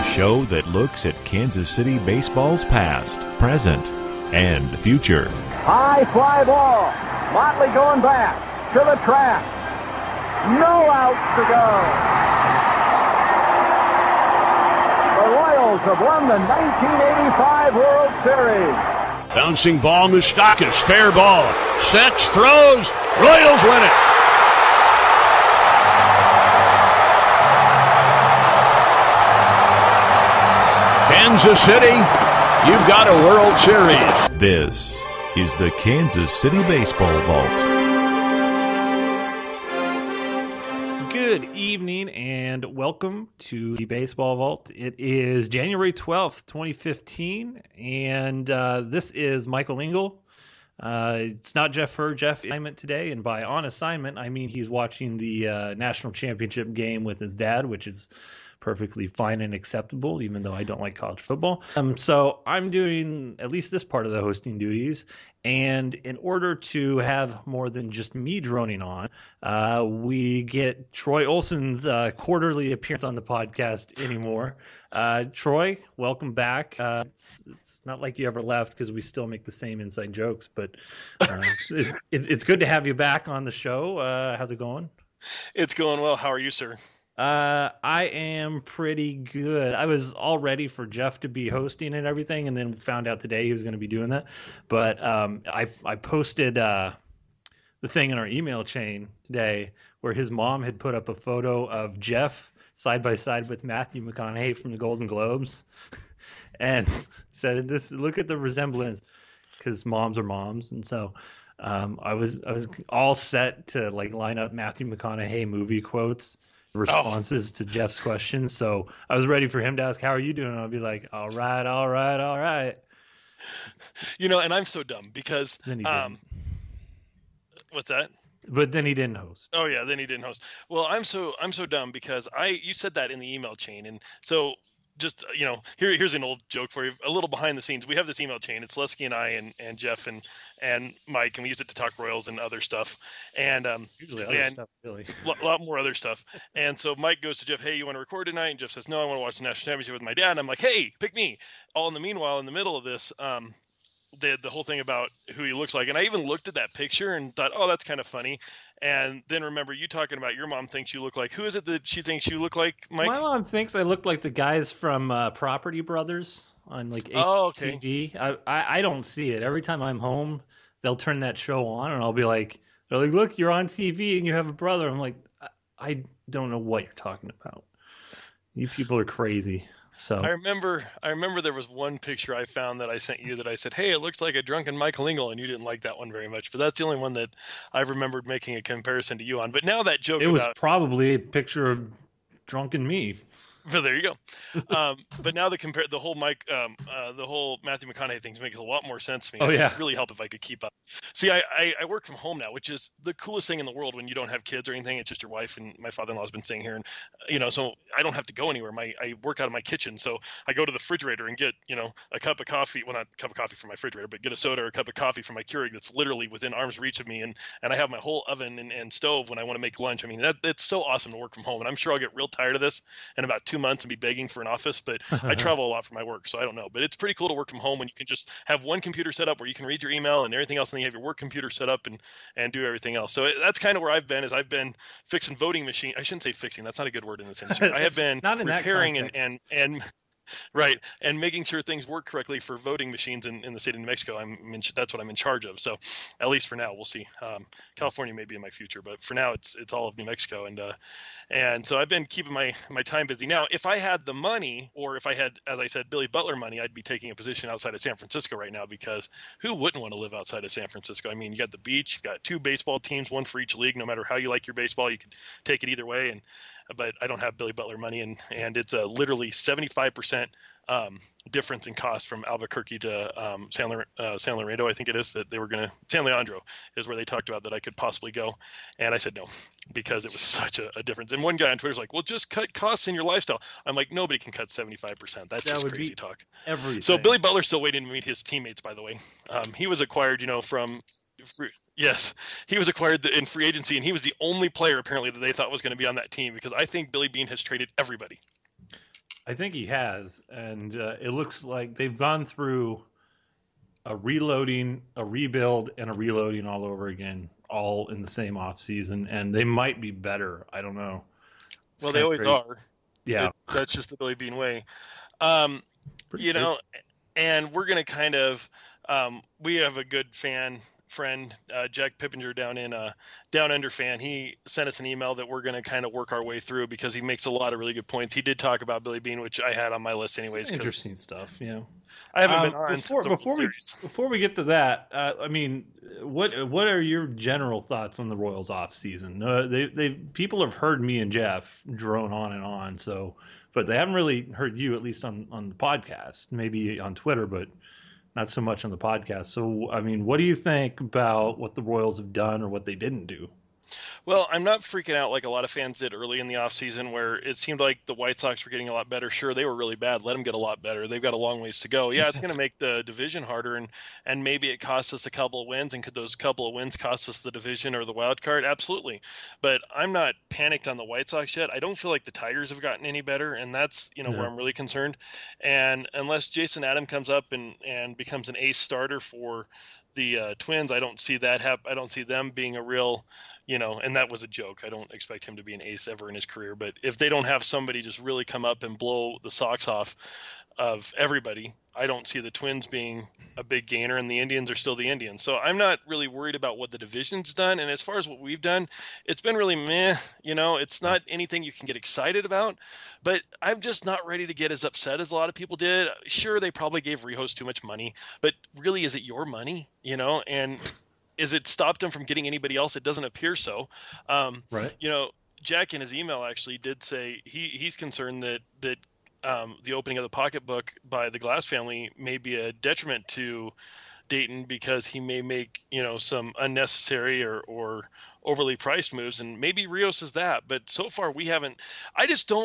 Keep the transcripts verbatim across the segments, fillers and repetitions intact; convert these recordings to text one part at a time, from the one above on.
a show that looks at Kansas City baseball's past, present, and future. High fly ball. Motley going back to the track. No outs to go. The Royals have won the nineteen eighty-five World Series. Bouncing ball, Moustakas, fair ball. Sets, throws, Royals win it. Kansas City, you've got a World Series. This is the Kansas City Baseball Vault. Good evening and welcome to the Baseball Vault. It is January twelfth, twenty fifteen, and uh, this is Michael Engel. Uh, it's not Jeff Furr. Jeff assignment today, and by on assignment, I mean he's watching the uh, national championship game with his dad, which is perfectly fine and acceptable, even though I don't like college football. Um, so I'm doing at least this part of the hosting duties. And in order to have more than just me droning on, uh, we get Troy Olson's uh, quarterly appearance on the podcast anymore. Uh, Troy, welcome back. Uh, it's, it's not like you ever left because we still make the same inside jokes, but uh, it's, it's, it's good to have you back on the show. Uh, how's it going? It's going well. How are you, sir? Uh, I am pretty good. I was all ready for Jeff to be hosting and everything, and then found out today he was going to be doing that. But um, I I posted uh, the thing in our email chain today where his mom had put up a photo of Jeff side by side with Matthew McConaughey from the Golden Globes, and said, "This look at the resemblance," because moms are moms, and so. Um, I was I was all set to like line up Matthew McConaughey movie quotes. Responses oh. to Jeff's questions. So I was ready for him to ask, how are you doing? And I'll be like, all right, all right, all right. You know, and I'm so dumb because then he um, what's that? But then he didn't host. Oh yeah, then he didn't host. Well, I'm so I'm so dumb because I you said that in the email chain, and so just you know, here here's an old joke for you, a little behind the scenes. We have this email chain. It's Lesky and I and, and Jeff and and Mike, and we use it to talk Royals and other stuff. And um, usually other and stuff, really. a lot more other stuff. And so Mike goes to Jeff, hey, you want to record tonight? And Jeff says, no, I want to watch the national championship with my dad. And I'm like, hey, pick me. All in the meanwhile, in the middle of this, um, the the whole thing about who he looks like. And I even looked at that picture and thought, oh, that's kind of funny. And then remember you talking about your mom thinks you look like. Who is it that she thinks you look like, Mike? My mom thinks I look like the guys from uh, Property Brothers on like H G T V. Oh, okay. I, I, I don't see it. Every time I'm home, they'll turn that show on and I'll be like, they're like, look, you're on T V and you have a brother. I'm like, I, I don't know what you're talking about. You people are crazy. So I remember I remember there was one picture I found that I sent you that I said, hey, it looks like a drunken Michael Engel, and you didn't like that one very much. But that's the only one that I've remembered making a comparison to you on. But now that joke it was about probably a picture of drunken me. But there you go. Um, but now the compare the whole Mike, um, uh, the whole Matthew McConaughey things makes a lot more sense to me. Oh It yeah, would really help if I could keep up. See, I, I I work from home now, which is the coolest thing in the world when you don't have kids or anything. It's just your wife, and my father-in-law has been staying here, and you know, so I don't have to go anywhere. My I work out of my kitchen, so I go to the refrigerator and get you know a cup of coffee. Well, not a cup of coffee from my refrigerator, but get a soda or a cup of coffee from my Keurig that's literally within arm's reach of me, and and I have my whole oven and, and stove when I want to make lunch. I mean, that it's so awesome to work from home, and I'm sure I'll get real tired of this in about two months and be begging for an office, but I travel a lot for my work, so I don't know. But it's pretty cool to work from home when you can just have one computer set up where you can read your email and everything else, and then you have your work computer set up and and do everything else. So it, that's kind of where I've been. Is I've been fixing voting machine. I shouldn't say fixing. That's not a good word in this industry. I have been not in repairing that and and and. Right, and making sure things work correctly for voting machines in, in the state of New Mexico. I'm in, that's what I'm in charge of. So, at least for now, we'll see. Um, California may be in my future, but for now, it's it's all of New Mexico, and uh, and so I've been keeping my my time busy. Now, if I had the money, or if I had, as I said, Billy Butler money, I'd be taking a position outside of San Francisco right now, because who wouldn't want to live outside of San Francisco? I mean, you got the beach, you've got two baseball teams, one for each league. No matter how you like your baseball, you could take it either way. And but I don't have Billy Butler money, and and it's a literally seventy-five percent um, difference in cost from Albuquerque to um, San, uh, San Laredo, I think it is, that they were going to, San Leandro is where they talked about that I could possibly go. And I said no, because it was such a, a difference. And one guy on Twitter was like, well, just cut costs in your lifestyle. I'm like, nobody can cut seventy-five percent. That's that just would crazy be talk. Everything. So Billy Butler's still waiting to meet his teammates, by the way. Um, he was acquired, you know, from free, yes, he was acquired in free agency, and he was the only player apparently that they thought was going to be on that team, because I think Billy Beane has traded everybody. I think he has, and uh, it looks like they've gone through a reloading, a rebuild, and a reloading all over again, all in the same off season, and they might be better. I don't know. It's well, they always crazy. are. Yeah, It's, that's just the Billy Bean way. Um, Pretty you crazy. know, and we're going to kind of, um, we have a good fan friend, uh, Jack Pippinger down in uh, Down Under fan. He sent us an email that we're going to kind of work our way through because he makes a lot of really good points. He did talk about Billy Bean, which I had on my list anyways. Some interesting stuff. Yeah, I haven't um, been on before since the before World we Series. before we get to that. Uh, I mean, what what are your general thoughts on the Royals off season? Uh, they they people have heard me and Jeff drone on and on, so but they haven't really heard you, at least on on the podcast, maybe on Twitter, but not so much on the podcast. So, I mean, what do you think about what the Royals have done or what they didn't do? Well, I'm not freaking out like a lot of fans did early in the offseason where it seemed like the White Sox were getting a lot better. Sure, they were really bad. Let them get a lot better. They've got a long ways to go. Yeah, it's going to make the division harder, and and maybe it costs us a couple of wins. And could those couple of wins cost us the division or the wild card? Absolutely. But I'm not panicked on the White Sox yet. I don't feel like the Tigers have gotten any better, and that's you know No. where I'm really concerned. And unless Jason Adam comes up and and becomes an ace starter for the uh, Twins, I don't see that hap- I don't see them being a real, you know, and that was a joke. I don't expect him to be an ace ever in his career, but if they don't have somebody just really come up and blow the socks off of everybody, I don't see the Twins being a big gainer, and the Indians are still the Indians. So I'm not really worried about what the division's done. And as far as what we've done, it's been really meh. You know, it's not anything you can get excited about, but I'm just not ready to get as upset as a lot of people did. Sure, they probably gave Rijos too much money, but really, is it your money? You know, and is it stopped them from getting anybody else? It doesn't appear so. Um, Right. You know, Jack in his email actually did say he he's concerned that that um, the opening of the pocketbook by the Glass family may be a detriment to Dayton because he may make you know some unnecessary or or overly priced moves, and maybe Rios is that. But so far we haven't. I just don't.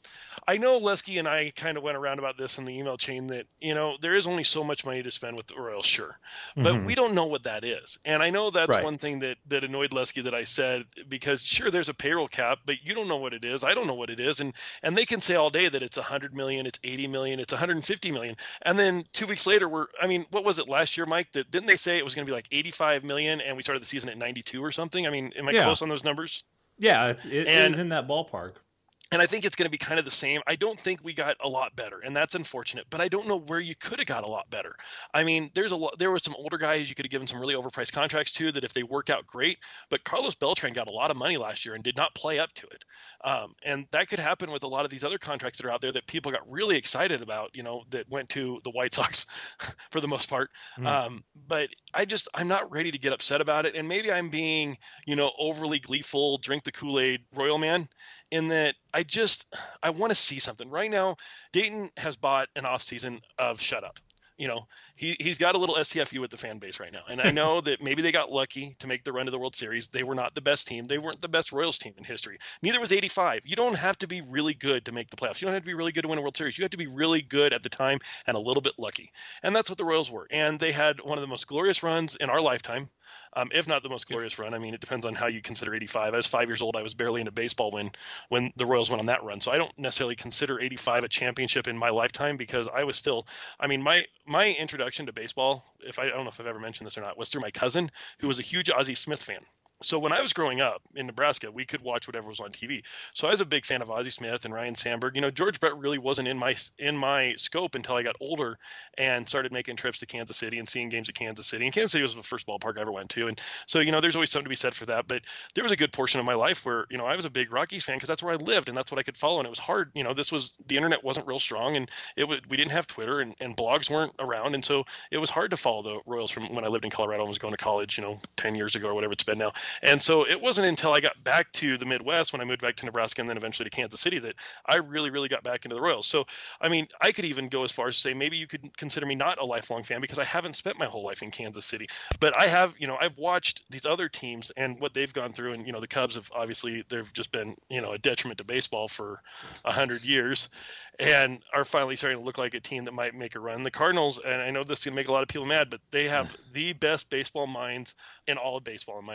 I know Lesky and I kind of went around about this in the email chain that, you know, there is only so much money to spend with the Royals, sure. But Mhm. we don't know what that is. And I know that's Right. one thing that, that annoyed Lesky that I said, because sure, there's a payroll cap, but you don't know what it is. I don't know what it is. And and they can say all day that it's one hundred million, it's eighty million, it's one hundred fifty million. And then two weeks later, we're, I mean, what was it last year, Mike? That didn't they say it was going to be like eighty-five million and we started the season at ninety-two or something? I mean, am I Yeah. close on those numbers? Yeah, it's, it And- is in that ballpark. And I think it's going to be kind of the same. I don't think we got a lot better, and that's unfortunate. But I don't know where you could have got a lot better. I mean, there's a lot. There were some older guys you could have given some really overpriced contracts to that if they work out great. But Carlos Beltran got a lot of money last year and did not play up to it. Um, and that could happen with a lot of these other contracts that are out there that people got really excited about. You know, that went to the White Sox for the most part. Mm. Um, but I just I'm not ready to get upset about it. And maybe I'm being you know overly gleeful, drink the Kool-Aid Royal man. In that I just I want to see something. Right now, Dayton has bought an offseason of shut up. You know, he, he's got a little S T F U with the fan base right now. And I know that maybe they got lucky to make the run to the World Series. They were not the best team. They weren't the best Royals team in history. Neither was eighty-five. You don't have to be really good to make the playoffs. You don't have to be really good to win a World Series. You have to be really good at the time and a little bit lucky. And that's what the Royals were. And they had one of the most glorious runs in our lifetime. Um, if not the most glorious run. I mean, it depends on how you consider eighty-five. I was five years old. I was barely into baseball when when the Royals went on that run. So I don't necessarily consider eighty-five a championship in my lifetime because I was still, I mean, my my introduction to baseball, if I, I don't know if I've ever mentioned this or not, was through my cousin who was a huge Ozzie Smith fan. So when I was growing up in Nebraska, we could watch whatever was on T V. So I was a big fan of Ozzie Smith and Ryan Sandberg. You know, George Brett really wasn't in my in my scope until I got older and started making trips to Kansas City and seeing games at Kansas City. And Kansas City was the first ballpark I ever went to. And so, you know, there's always something to be said for that. But there was a good portion of my life where, you know, I was a big Rockies fan because that's where I lived and that's what I could follow. And it was hard. You know, this was the internet wasn't real strong and it was, we didn't have Twitter and, and blogs weren't around. And so it was hard to follow the Royals from when I lived in Colorado and was going to college, you know, ten years ago or whatever it's been now. And so it wasn't until I got back to the Midwest when I moved back to Nebraska and then eventually to Kansas City that I really, really got back into the Royals. So, I mean, I could even go as far as to say maybe you could consider me not a lifelong fan because I haven't spent my whole life in Kansas City. But I have, you know, I've watched these other teams and what they've gone through. And, you know, the Cubs have obviously, they've just been, you know, a detriment to baseball for a hundred years and are finally starting to look like a team that might make a run. The Cardinals, and I know this is going to make a lot of people mad, but they have the best baseball minds in all of baseball, in my opinion.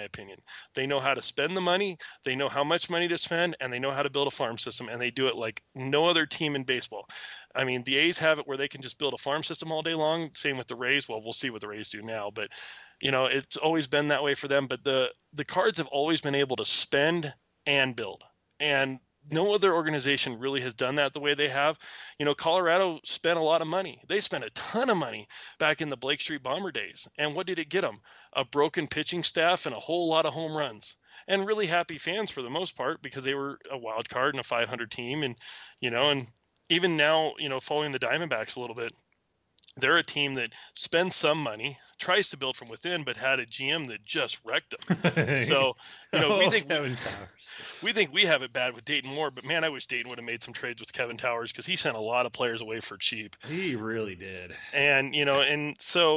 They know how to spend the money, they know how much money to spend, and they know how to build a farm system, and they do it like no other team in baseball. I mean, the A's have it where they can just build a farm system all day long. Same with the Rays. Well, we'll see what the Rays do now, but you know, it's always been that way for them. But the the Cards have always been able to spend and build, and no other organization really has done that the way they have. You know, Colorado spent a lot of money. They spent a ton of money back in the Blake Street Bomber days. And what did it get them? A broken pitching staff and a whole lot of home runs. And really happy fans for the most part, because they were a wild card and a five hundred team. And, you know, and even now, you know, following the Diamondbacks a little bit, they're a team that spends some money, tries to build from within, but had a G M that just wrecked them. So, you know, we Oh, think Kevin Towers. we think we have it bad with Dayton Moore, but man, I wish Dayton would have made some trades with Kevin Towers, because he sent a lot of players away for cheap. He really did. And, you know, and so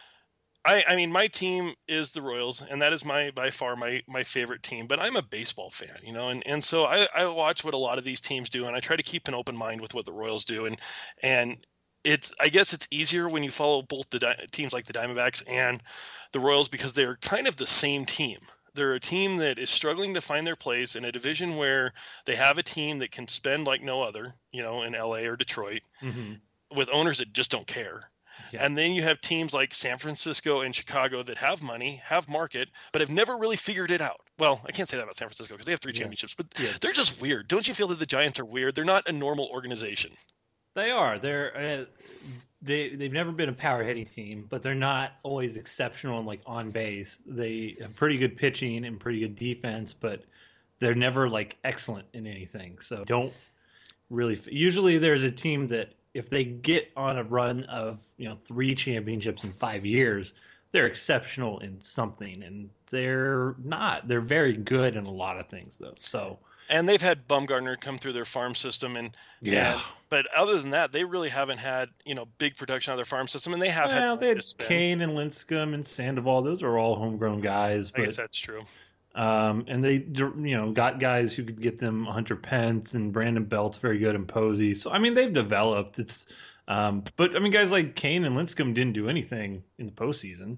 I, I mean, my team is the Royals, and that is my, by far my, my favorite team, but I'm a baseball fan, you know, and, and so I, I watch what a lot of these teams do, and I try to keep an open mind with what the Royals do. And, and it's, I guess it's easier when you follow both the di- teams like the Diamondbacks and the Royals, because they're kind of the same team. They're a team that is struggling to find their place in a division where they have a team that can spend like no other, you know, in L A or Detroit, Mm-hmm. with owners that just don't care. Yeah. And then you have teams like San Francisco and Chicago that have money, have market, but have never really figured it out. Well, I can't say that about San Francisco because they have three Yeah. championships, but Yeah. they're just weird. Don't you feel that the Giants are weird? They're not a normal organization. They are. They're uh, they they've never been a power hitting team, but they're not always exceptional and like on base. They have pretty good pitching and pretty good defense, but they're never like excellent in anything. So don't really. Usually, there's a team that if they get on a run of you know three championships in five years, they're exceptional in something, and they're not. They're very good in a lot of things, though. So. And they've had Bumgarner come through their farm system, and Yeah. and- but other than that, they really haven't had you know big production out of their farm system, and they have Well, had. they had to spend. Kane and Lincecum and Sandoval. Those are all homegrown guys, I guess but that's true. um, and they you know got guys who could get them Hunter Pence and Brandon Belt's very good and Posey. So I mean they've developed. It's um, but I mean guys like Kane and Lincecum didn't do anything in the postseason,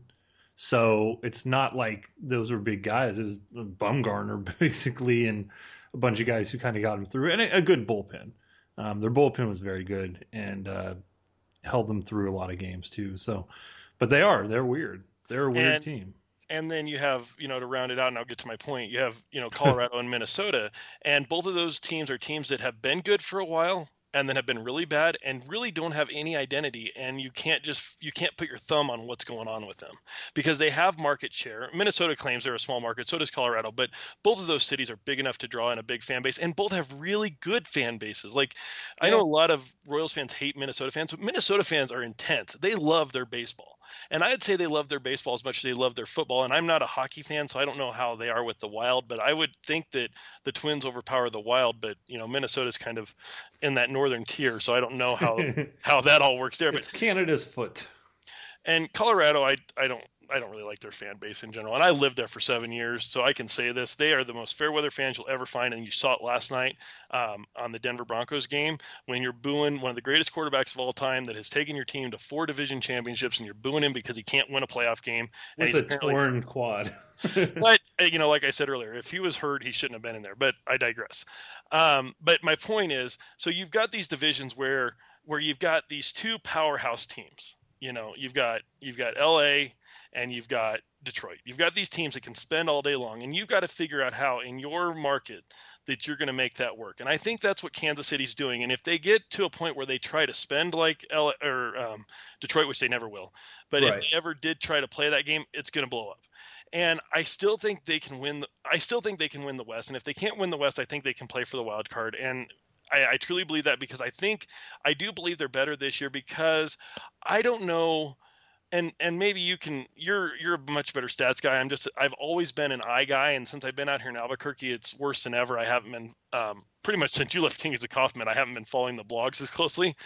so it's not like those were big guys. It was Bumgarner basically and a bunch of guys who kind of got them through, and a, a good bullpen. Um, their bullpen was very good and uh, held them through a lot of games too. So, but they are they're weird. They're a weird And- team. And then you have, you know, to round it out, and I'll get to my point, you have, you know, Colorado and Minnesota. And both of those teams are teams that have been good for a while and then have been really bad and really don't have any identity. And you can't just, you can't put your thumb on what's going on with them because they have market share. Minnesota claims they're a small market, so does Colorado. But both of those cities are big enough to draw in a big fan base, and both have really good fan bases. Like, I know a lot of Royals fans hate Minnesota fans, but Minnesota fans are intense. They love their baseball. And I'd say they love their baseball as much as they love their football. And I'm not a hockey fan, so I don't know how they are with the Wild, but I would think that the Twins overpower the Wild. But, you know, Minnesota's kind of in that northern tier, so I don't know how, how that all works there. It's But Canada's foot. and Colorado, I I don't I don't really like their fan base in general. And I lived there for seven years, so I can say this. They are the most fair weather fans you'll ever find. And you saw it last night um, on the Denver Broncos game when you're booing one of the greatest quarterbacks of all time that has taken your team to four division championships, and you're booing him because he can't win a playoff game. And With he's a apparently- torn quad. but uh, you know, like I said earlier, if he was hurt, he shouldn't have been in there. But I digress. Um, but my point is, so you've got these divisions where where you've got these two powerhouse teams. You know, you've got you've got L A and you've got Detroit. You've got these teams that can spend all day long, and you've got to figure out how in your market that you're going to make that work. And I think that's what Kansas City's doing. And if they get to a point where they try to spend like L A or um, Detroit, which they never will, but Right. if they ever did try to play that game, it's going to blow up. And I still think they can win. The, I still think they can win the West. And if they can't win the West, I think they can play for the wild card. And I, I truly believe that because I think I do believe they're better this year because I don't know. And and maybe you can. You're you're a much better stats guy. I'm just. I've always been an eye guy, and since I've been out here in Albuquerque, it's worse than ever. I haven't been um, pretty much since you left King as a Kaufman. I haven't been following the blogs as closely,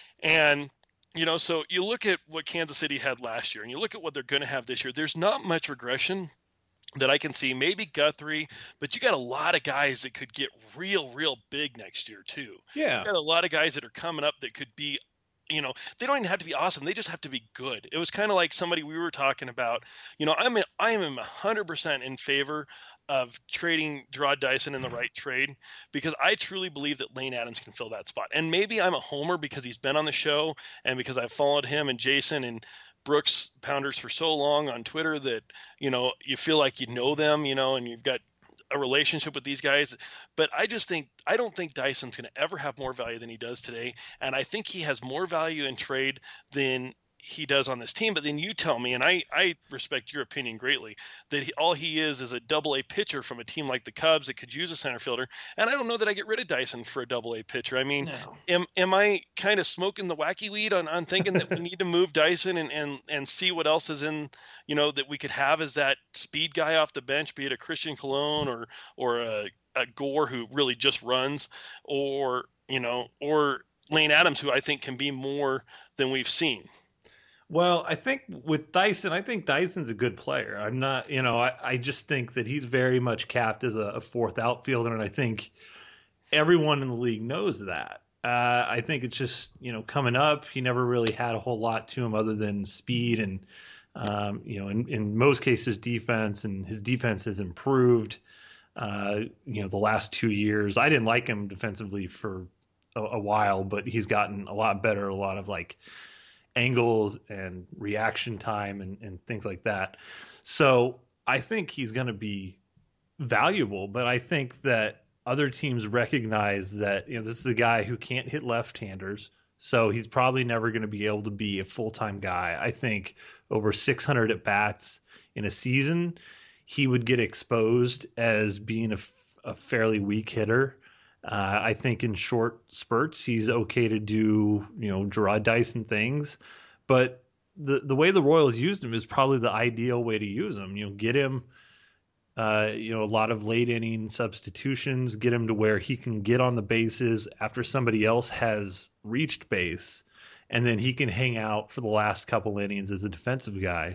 and you know. So you look at what Kansas City had last year, and you look at what they're going to have this year. There's not much regression that I can see. Maybe Guthrie, but you got a lot of guys that could get real, real big next year too. Yeah. You got a lot of guys that are coming up that could be you know, they don't even have to be awesome. They just have to be good. It was kind of like somebody we were talking about. You know, I'm in, I am one hundred percent in favor of trading Gerard Dyson in the right trade, because I truly believe that Lane Adams can fill that spot. And maybe I'm a homer because he's been on the show and because I've followed him and Jason and Brooks Pounders for so long on Twitter that, you know, you feel like you know them, you know, and you've got a relationship with these guys. But I just think, I don't think Dyson's going to ever have more value than he does today. And I think he has more value in trade than he does on this team. But then you tell me, and I, I respect your opinion greatly, that he, all he is is a double A pitcher from a team like the Cubs that could use a center fielder. And I don't know that I get rid of Dyson for a double A pitcher. I mean, no. am am I kind of smoking the wacky weed on, on thinking that we need to move Dyson and, and, and see what else is in, you know, that we could have as that speed guy off the bench, be it a Christian Colon or, or a, a Gore who really just runs, or, you know, or Lane Adams, who I think can be more than we've seen. Well, I think with Dyson, I think Dyson's a good player. I'm not, you know, I, I just think that he's very much capped as a, a fourth outfielder, and I think everyone in the league knows that. Uh, I think it's just, you know, coming up, he never really had a whole lot to him other than speed and, um, you know, in, in most cases defense, and his defense has improved, uh, you know, the last two years. I didn't like him defensively for a, a while, but he's gotten a lot better, a lot of like angles and reaction time and, and things like that. So I think he's going to be valuable, but I think that other teams recognize that, you know, this is a guy who can't hit left-handers, so he's probably never going to be able to be a full-time guy. I think over six hundred at-bats in a season, he would get exposed as being a, a fairly weak hitter. Uh, I think in short spurts, he's okay to do, you know, Gerard Dyson things, but the the way the Royals used him is probably the ideal way to use him. You know, get him, uh, you know, a lot of late inning substitutions, get him to where he can get on the bases after somebody else has reached base, and then he can hang out for the last couple innings as a defensive guy.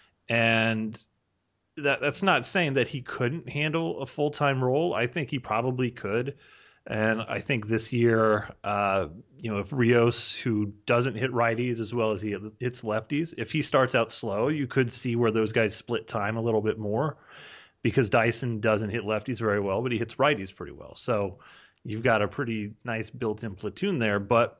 And that that's not saying that he couldn't handle a full-time role. I think he probably could. And I think this year, uh, you know, if Rios, who doesn't hit righties as well as he hits lefties, if he starts out slow, you could see where those guys split time a little bit more, because Dyson doesn't hit lefties very well, but he hits righties pretty well. So you've got a pretty nice built-in platoon there. But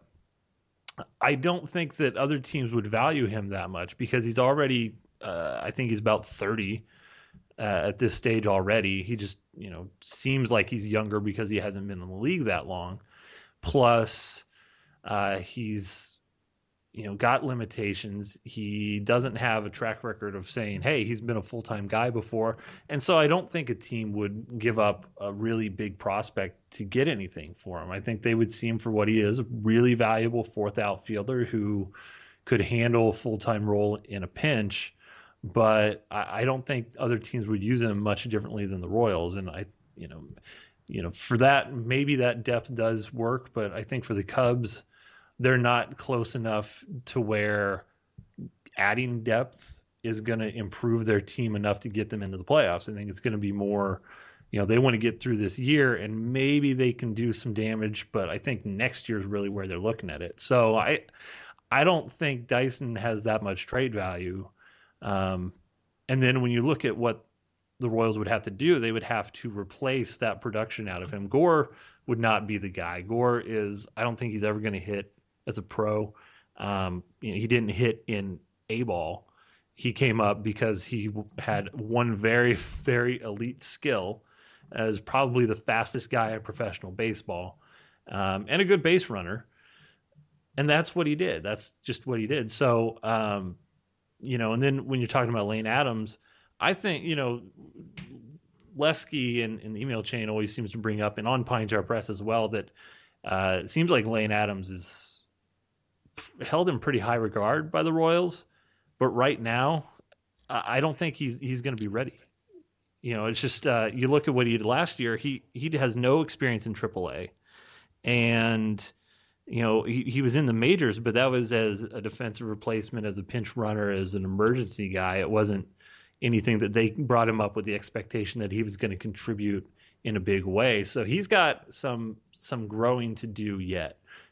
I don't think that other teams would value him that much, because he's already, uh, I think he's about thirty. Uh, at this stage already. He just, you know, seems like he's younger because he hasn't been in the league that long. Plus, uh, he's, you know, got limitations. He doesn't have a track record of saying, hey, he's been a full-time guy before. And so I don't think a team would give up a really big prospect to get anything for him. I think they would see him for what he is, a really valuable fourth outfielder who could handle a full-time role in a pinch. But I, I don't think other teams would use him much differently than the Royals. And I, you know, you know, for that, maybe that depth does work. But I think for the Cubs, they're not close enough to where adding depth is going to improve their team enough to get them into the playoffs. I think it's going to be more, you know, they want to get through this year and maybe they can do some damage. But I think next year is really where they're looking at it. So I, I don't think Dyson has that much trade value. Um, and then when you look at what the Royals would have to do, they would have to replace that production out of him. Gore would not be the guy. Gore is, I don't think he's ever going to hit as a pro. Um, you know, he didn't hit in A ball. He came up because he had one very, very elite skill as probably the fastest guy in professional baseball, um, and a good base runner. And that's what he did. That's just what he did. So, um, You know, and then when you're talking about Lane Adams, I think, you know, Lesky in, in the email chain always seems to bring up, and on Pine Jar Press as well, that uh, it seems like Lane Adams is held in pretty high regard by the Royals. But right now, I don't think he's he's going to be ready. You know, it's just uh, you look at what he did last year. He he has no experience in triple A, and you know, he, he was in the majors, but that was as a defensive replacement, as a pinch runner, as an emergency guy. It wasn't anything that they brought him up with the expectation that he was going to contribute in a big way. So he's got some some growing to do yet.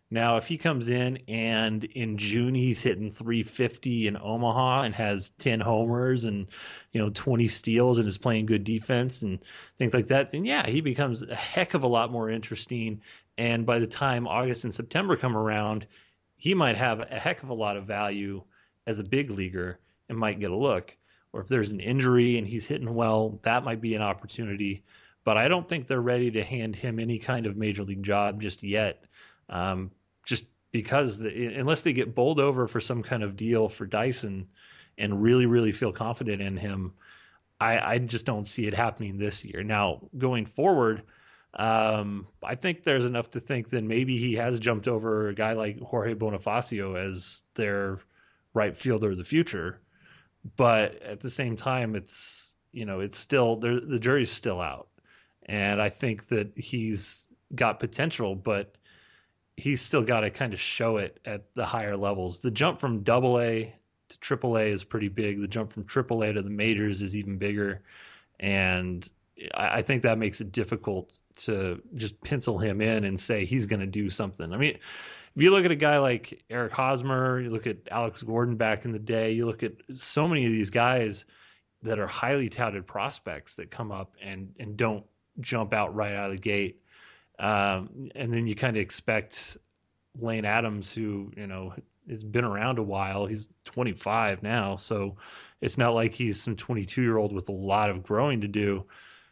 Now, if he comes in and in June he's hitting three fifty in Omaha and has ten homers and, you know, twenty steals and is playing good defense and things like that, then yeah, he becomes a heck of a lot more interesting. And by the time August and September come around, he might have a heck of a lot of value as a big leaguer and might get a look. Or if there's an injury and he's hitting well, that might be an opportunity. But I don't think they're ready to hand him any kind of major league job just yet. Um, just because the, unless they get bowled over for some kind of deal for Dyson and really, really feel confident in him, I, I just don't see it happening this year. Now, going forward, um, I think there's enough to think that maybe he has jumped over a guy like Jorge Bonifacio as their right fielder of the future. But at the same time, it's, you know, it's still, the jury's still out. And I think that he's got potential, but he's still got to kind of show it at the higher levels. The jump from double A to triple A is pretty big. The jump from triple A to the majors is even bigger. And I think that makes it difficult to just pencil him in and say he's going to do something. I mean, if you look at a guy like Eric Hosmer, you look at Alex Gordon back in the day, you look at so many of these guys that are highly touted prospects that come up and, and don't jump out right out of the gate. Um, and then you kind of expect Lane Adams, who, you know, has been around a while. He's twenty-five now, so it's not like he's some twenty-two-year-old with a lot of growing to do.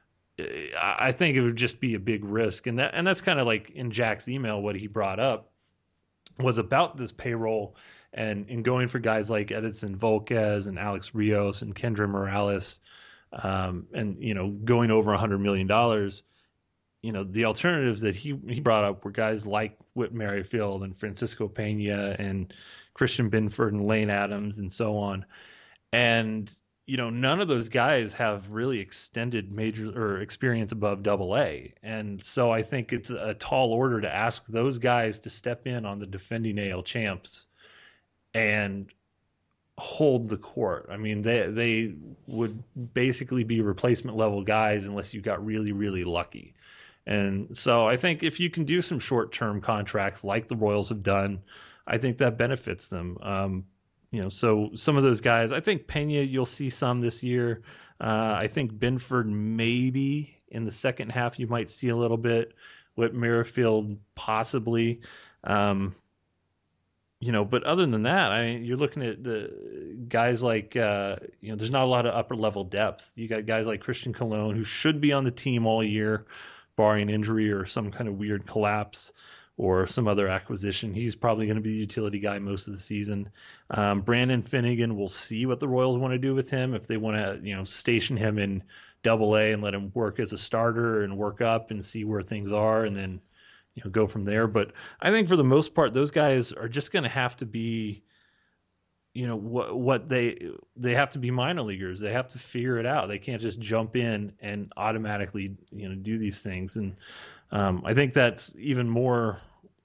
I think it would just be a big risk. And that and that's kind of like in Jack's email, what he brought up was about this payroll and, and going for guys like Edinson Volquez and Alex Rios and Kendra Morales, um, and, you know, going over one hundred million dollars. You know, the alternatives that he, he brought up were guys like Whit Merrifield and Francisco Pena and Christian Binford and Lane Adams and so on. And, you know, none of those guys have really extended major or experience above double A. And so I think it's a tall order to ask those guys to step in on the defending A L champs and hold the court. I mean, they, they would basically be replacement level guys unless you got really, really lucky. And so I think if you can do some short-term contracts like the Royals have done, I think that benefits them. Um, you know, so some of those guys, I think Pena, you'll see some this year. Uh, I think Binford, maybe in the second half, you might see a little bit. Whit Merrifield, possibly. Um, you know, but other than that, I mean, you're looking at the guys like, uh, you know, there's not a lot of upper-level depth. You got guys like Christian Colon, who should be on the team all year, barring injury or some kind of weird collapse or some other acquisition. He's probably going to be the utility guy most of the season. Um, Brandon Finnegan, we'll see what the Royals want to do with him. If they want to, you know, station him in double A and let him work as a starter and work up and see where things are and then, you know, go from there. But I think for the most part, those guys are just going to have to be, you know, what what they they have to be minor leaguers. They have to figure it out. They can't just jump in and automatically, you know, do these things. And um, I think that's even more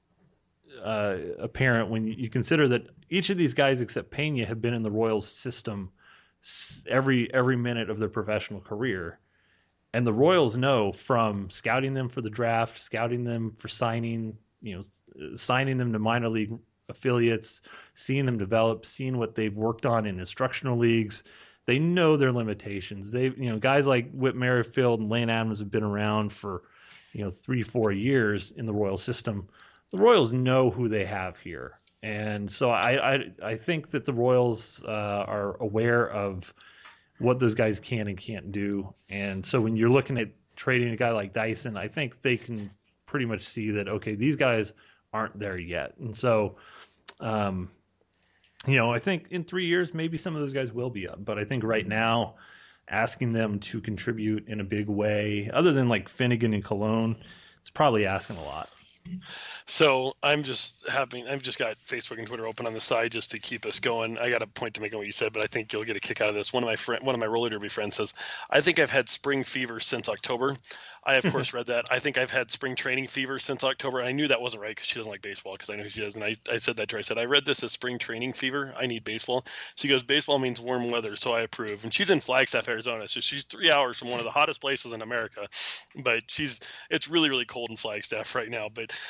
uh, apparent when you consider that each of these guys, except Pena, have been in the Royals system every every minute of their professional career. And the Royals know from scouting them for the draft, scouting them for signing, you know, signing them to minor league affiliates, seeing them develop, seeing what they've worked on in instructional leagues. They know their limitations. They, you know, guys like Whit Merrifield and Lane Adams have been around for, you know, three, four years in the Royal system. The Royals know who they have here. And so I, I, I think that the Royals uh, are aware of what those guys can and can't do. And so when you're looking at trading a guy like Dyson, I think they can pretty much see that, okay, these guys aren't there yet. And so, um, you know, I think in three years, maybe some of those guys will be up. But I think right now, asking them to contribute in a big way, other than like Finnegan and Colon, it's probably asking a lot. So I'm just having, I've just got Facebook and Twitter open on the side just to keep us going. I got a point to make on what you said, but I think you'll get a kick out of this. One of my friend, one of my roller derby friends says, I think I've had spring fever since October. I, of course, read that. I think I've had spring training fever since October. And I knew that wasn't right because she doesn't like baseball, because I know who she does. And I, I said that to her. I said, I read this as spring training fever. I need baseball. She goes, baseball means warm weather, so I approve. And she's in Flagstaff, Arizona. So she's three hours from one of the hottest places in America. But she's, it's really, really cold in Flagstaff right now. But I, I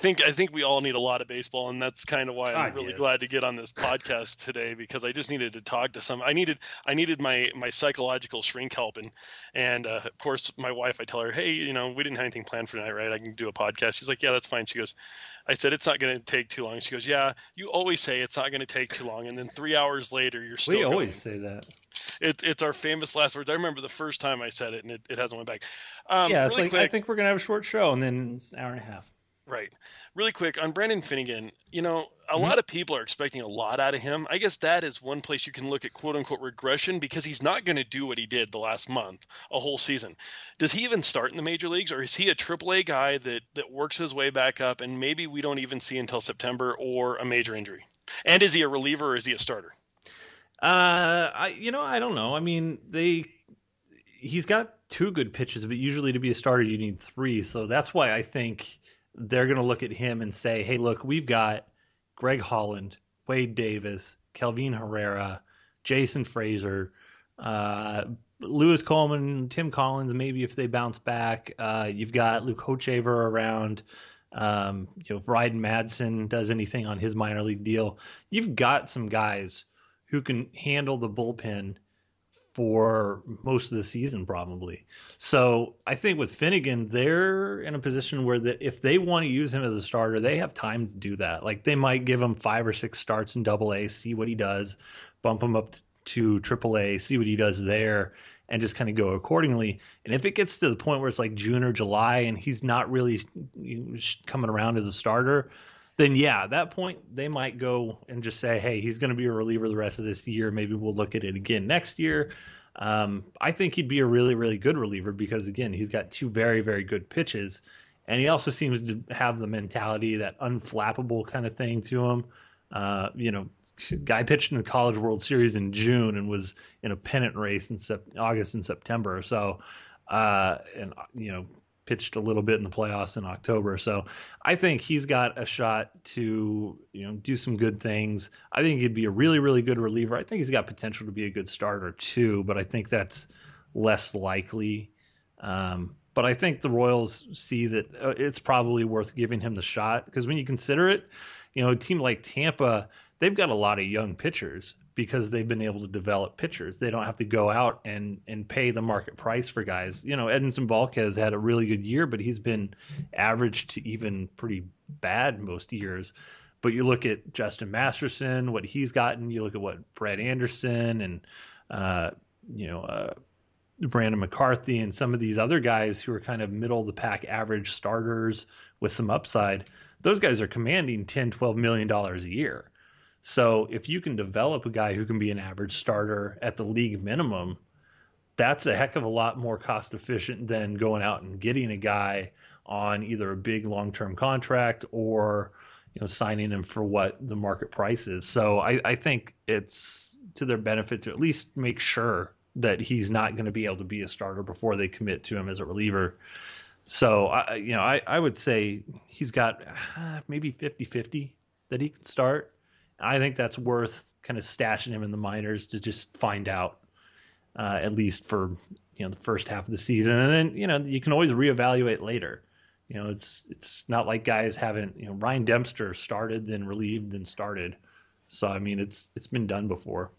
think I think we all need a lot of baseball, and that's kind of why I'm Ah, really yes. glad to get on this podcast today, because I just needed to talk to some. I needed I needed my my psychological shrink helping, and uh, of course my wife. I tell her, hey, you know, we didn't have anything planned for tonight, right? I can do a podcast. She's like, yeah, that's fine. She goes, I said it's not going to take too long. She goes, yeah, you always say it's not going to take too long, and then three hours later you're still. We going. always say that. It, it's our famous last words. I remember the first time I said it, and it, it hasn't went back. Um, yeah, it's really like quick, I think we're gonna have a short show, and then it's an hour and a half. Right. Really quick on Brandon Finnegan, you know, a Mhm. lot of people are expecting a lot out of him. I guess that is one place you can look at quote unquote regression, because he's not going to do what he did the last month, a whole season. Does he even start in the major leagues, or is he a triple A guy that, that works his way back up and maybe we don't even see until September, or a major injury? And is he a reliever or is he a starter? Uh, I you know I don't know. I mean, they he's got two good pitches, but usually to be a starter you need three. So that's why I think they're going to look at him and say, hey, look, we've got Greg Holland, Wade Davis, Kelvin Herrera, Jason Frazier, uh, Lewis Coleman, Tim Collins, maybe if they bounce back. Uh, you've got Luke Hochevar around. Um, you know, if Ryden Madsen does anything on his minor league deal, you've got some guys who can handle the bullpen for most of the season probably. So I think with Finnegan, they're in a position where that if they want to use him as a starter, they have time to do that. Like they might give him five or six starts in Double A, see what he does, bump him up to Triple A, see what he does there, and just kind of go accordingly. And if it gets to the point where it's like June or July and he's not really coming around as a starter, then yeah, at that point they might go and just say, hey, he's going to be a reliever the rest of this year. Maybe we'll look at it again next year. Um, I think he'd be a really, really good reliever because, again, he's got two very, very good pitches. And he also seems to have the mentality, that unflappable kind of thing to him. Uh, you know, guy pitched in the College World Series in June and was in a pennant race in sep- August and September. So, uh, and, you know, pitched a little bit in the playoffs in October. So I think he's got a shot to, you know, do some good things. I think he'd be a really, really good reliever. I think he's got potential to be a good starter too, but I think that's less likely. Um, but I think the Royals see that uh, it's probably worth giving him the shot, because when you consider it, you know, a team like Tampa, they've got a lot of young pitchers because they've been able to develop pitchers. They don't have to go out and, and pay the market price for guys. You know, Edinson Volquez had a really good year, but he's been average to even pretty bad most years. But you look at Justin Masterson, what he's gotten. You look at what Brett Anderson and, uh, you know, uh, Brandon McCarthy and some of these other guys who are kind of middle of the pack average starters with some upside. Those guys are commanding ten, twelve million dollars a year. So if you can develop a guy who can be an average starter at the league minimum, that's a heck of a lot more cost efficient than going out and getting a guy on either a big long-term contract or, you know, signing him for what the market price is. So I, I think it's to their benefit to at least make sure that he's not going to be able to be a starter before they commit to him as a reliever. So, I, you know, I, I would say he's got uh, maybe fifty-fifty that he can start. I think that's worth kind of stashing him in the minors to just find out, uh, at least for, you know, the first half of the season. And then, you know, you can always reevaluate later. You know, it's it's not like guys haven't, you know, Ryan Dempster started, then relieved, then started. So, I mean, it's it's been done before.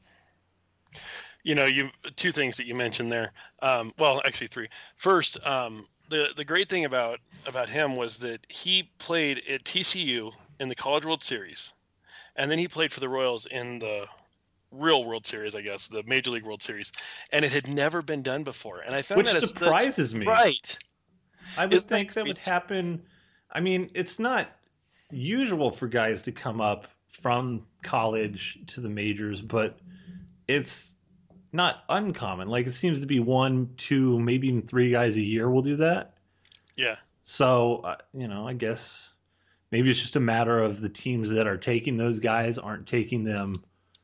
You know, you two things that you mentioned there. Um, well, actually three. First, um, the the great thing about about him was that he played at T C U in the College World Series. And then he played for the Royals in the real World Series, I guess, the Major League World Series. And it had never been done before. And I found Which that surprises me. Right. I would Isn't think that that would happen. I mean, it's not usual for guys to come up from college to the majors, but it's not uncommon. Like, it seems to be one, two, maybe even three guys a year will do that. Yeah. So, uh, you know, I guess maybe it's just a matter of the teams that are taking those guys aren't taking them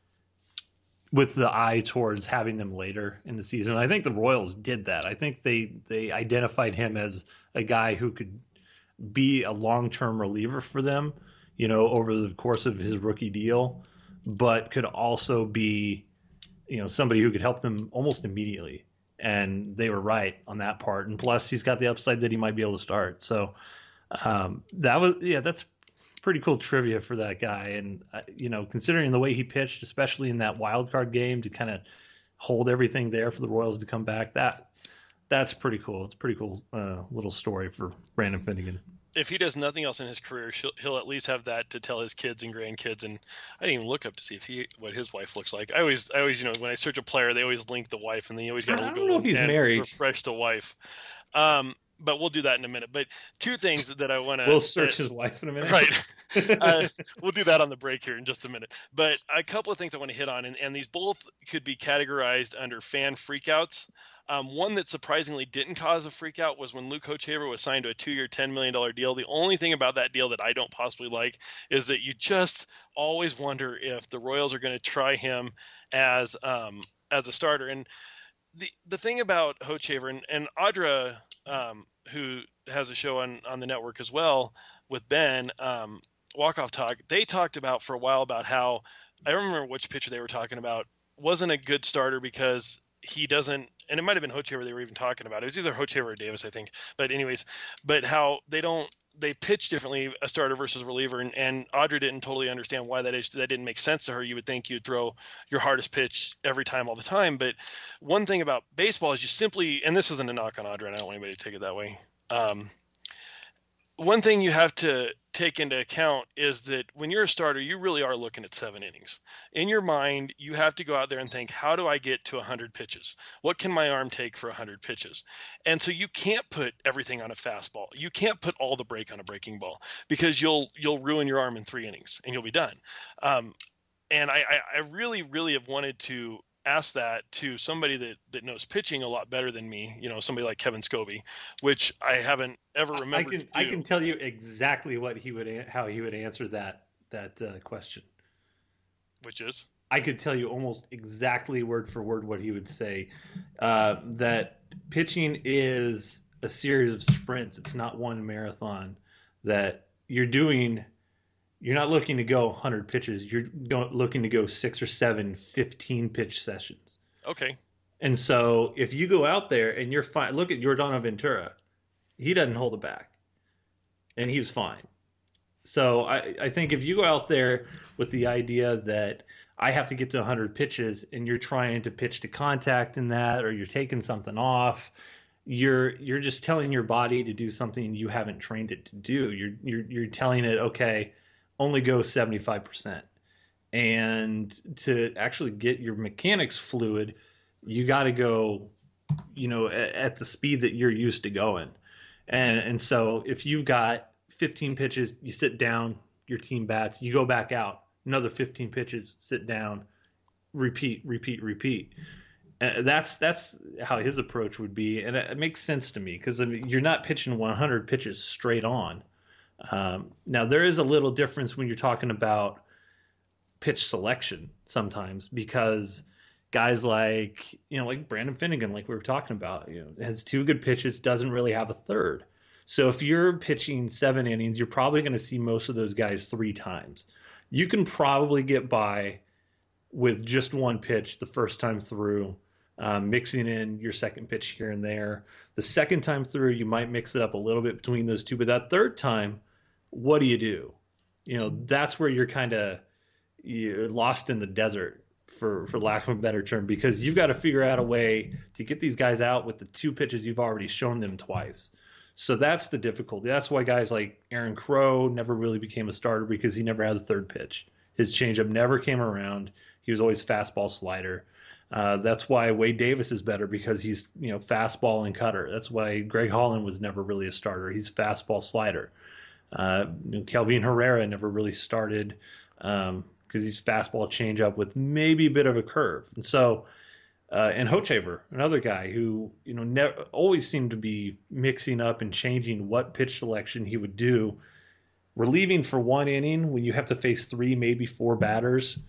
with the eye towards having them later in the season. I think the Royals did that. I think they, they identified him as a guy who could be a long-term reliever for them, you know, over the course of his rookie deal, but could also be, you know, somebody who could help them almost immediately. And they were right on that part. And plus, he's got the upside that he might be able to start. So, Um, that was yeah, that's pretty cool trivia for that guy. And uh, you know, considering the way he pitched, especially in that wild card game, to kind of hold everything there for the Royals to come back, that that's pretty cool. It's a pretty cool uh, little story for Brandon Finnegan. If he does nothing else in his career, he'll, he'll at least have that to tell his kids and grandkids. And I didn't even look up to see if he what his wife looks like. I always, I always, you know, when I search a player, they always link the wife, and then you always got to I go don't know if he's and married. refresh the wife. Um, but we'll do that in a minute. But two things that I want to we'll search uh, his wife in a minute. Right. uh, we'll do that on the break here in just a minute. But a couple of things I want to hit on, and, and these both could be categorized under fan freakouts. Um, one that surprisingly didn't cause a freakout was when Luke Hochevar was signed to a two-year, ten million dollars deal. The only thing about that deal that I don't possibly like is that you just always wonder if the Royals are going to try him as um, as a starter. And the the thing about Hochevar, and, and Audra, um, who has a show on, on the network as well with Ben, um, Walk Off Talk, they talked about for a while about how, I don't remember which pitcher they were talking about, wasn't a good starter because he doesn't, and it might have been Hochevar they were even talking about. It was either Hochevar or Davis, I think. But anyways, but how they don't, they pitch differently, a starter versus a reliever. And, and Audra didn't totally understand why that is. That didn't make sense to her. You would think you'd throw your hardest pitch every time, all the time. But one thing about baseball is you simply, and this isn't a knock on Audra, and I don't want anybody to take it that way. Um, one thing you have to take into account is that when you're a starter, you really are looking at seven innings. In your mind, you have to go out there and think, how do I get to one hundred pitches? What can my arm take for one hundred pitches? And so you can't put everything on a fastball. You can't put all the break on a breaking ball because you'll you'll ruin your arm in three innings and you'll be done. Um, and I, I, I really, really have wanted to ask that to somebody that, that knows pitching a lot better than me, you know, somebody like Kevin Scobie, which I haven't ever remembered. I can I can tell you exactly what he would how he would answer that that uh, question. Which is? I could tell you almost exactly word for word what he would say. Uh, that pitching is a series of sprints. It's not one marathon. That you're doing. You're not looking to go one hundred pitches. You're go, looking to go six or seven fifteen pitch sessions. Okay. And so if you go out there and you're fine, look at Yordan Ventura. He doesn't hold it back. And he was fine. So I, I think if you go out there with the idea that I have to get to one hundred pitches and you're trying to pitch to contact in that, or you're taking something off, you're you're just telling your body to do something you haven't trained it to do. You're you're you're telling it, okay, only go seventy-five percent. And to actually get your mechanics fluid, you got to go, you know, at, at the speed that you're used to going. And and so if you've got fifteen pitches, you sit down, your team bats, you go back out, another fifteen pitches, sit down, repeat, repeat, repeat. Uh, that's that's how his approach would be. And it, it makes sense to me because I mean, you're not pitching one hundred pitches straight on. Um, now, there is a little difference when you're talking about pitch selection sometimes because guys like, you know, like Brandon Finnegan, like we were talking about, you know, has two good pitches, doesn't really have a third. So if you're pitching seven innings, you're probably going to see most of those guys three times. You can probably get by with just one pitch the first time through, um, mixing in your second pitch here and there. The second time through, you might mix it up a little bit between those two, but that third time, what do you do? You know, that's where you're kind of you're lost in the desert, for, for lack of a better term, because you've got to figure out a way to get these guys out with the two pitches you've already shown them twice. So that's the difficulty. That's why guys like Aaron Crow never really became a starter because he never had the third pitch. His changeup never came around. He was always fastball slider. Uh, that's why Wade Davis is better because he's, you know, fastball and cutter. That's why Greg Holland was never really a starter. He's fastball slider. Uh, you know, Kelvin Herrera never really started because um, he's fastball changeup with maybe a bit of a curve. And so, uh, and Hochevar, another guy who, you know, never always seemed to be mixing up and changing what pitch selection he would do. Relieving for one inning when you have to face three, maybe four batters,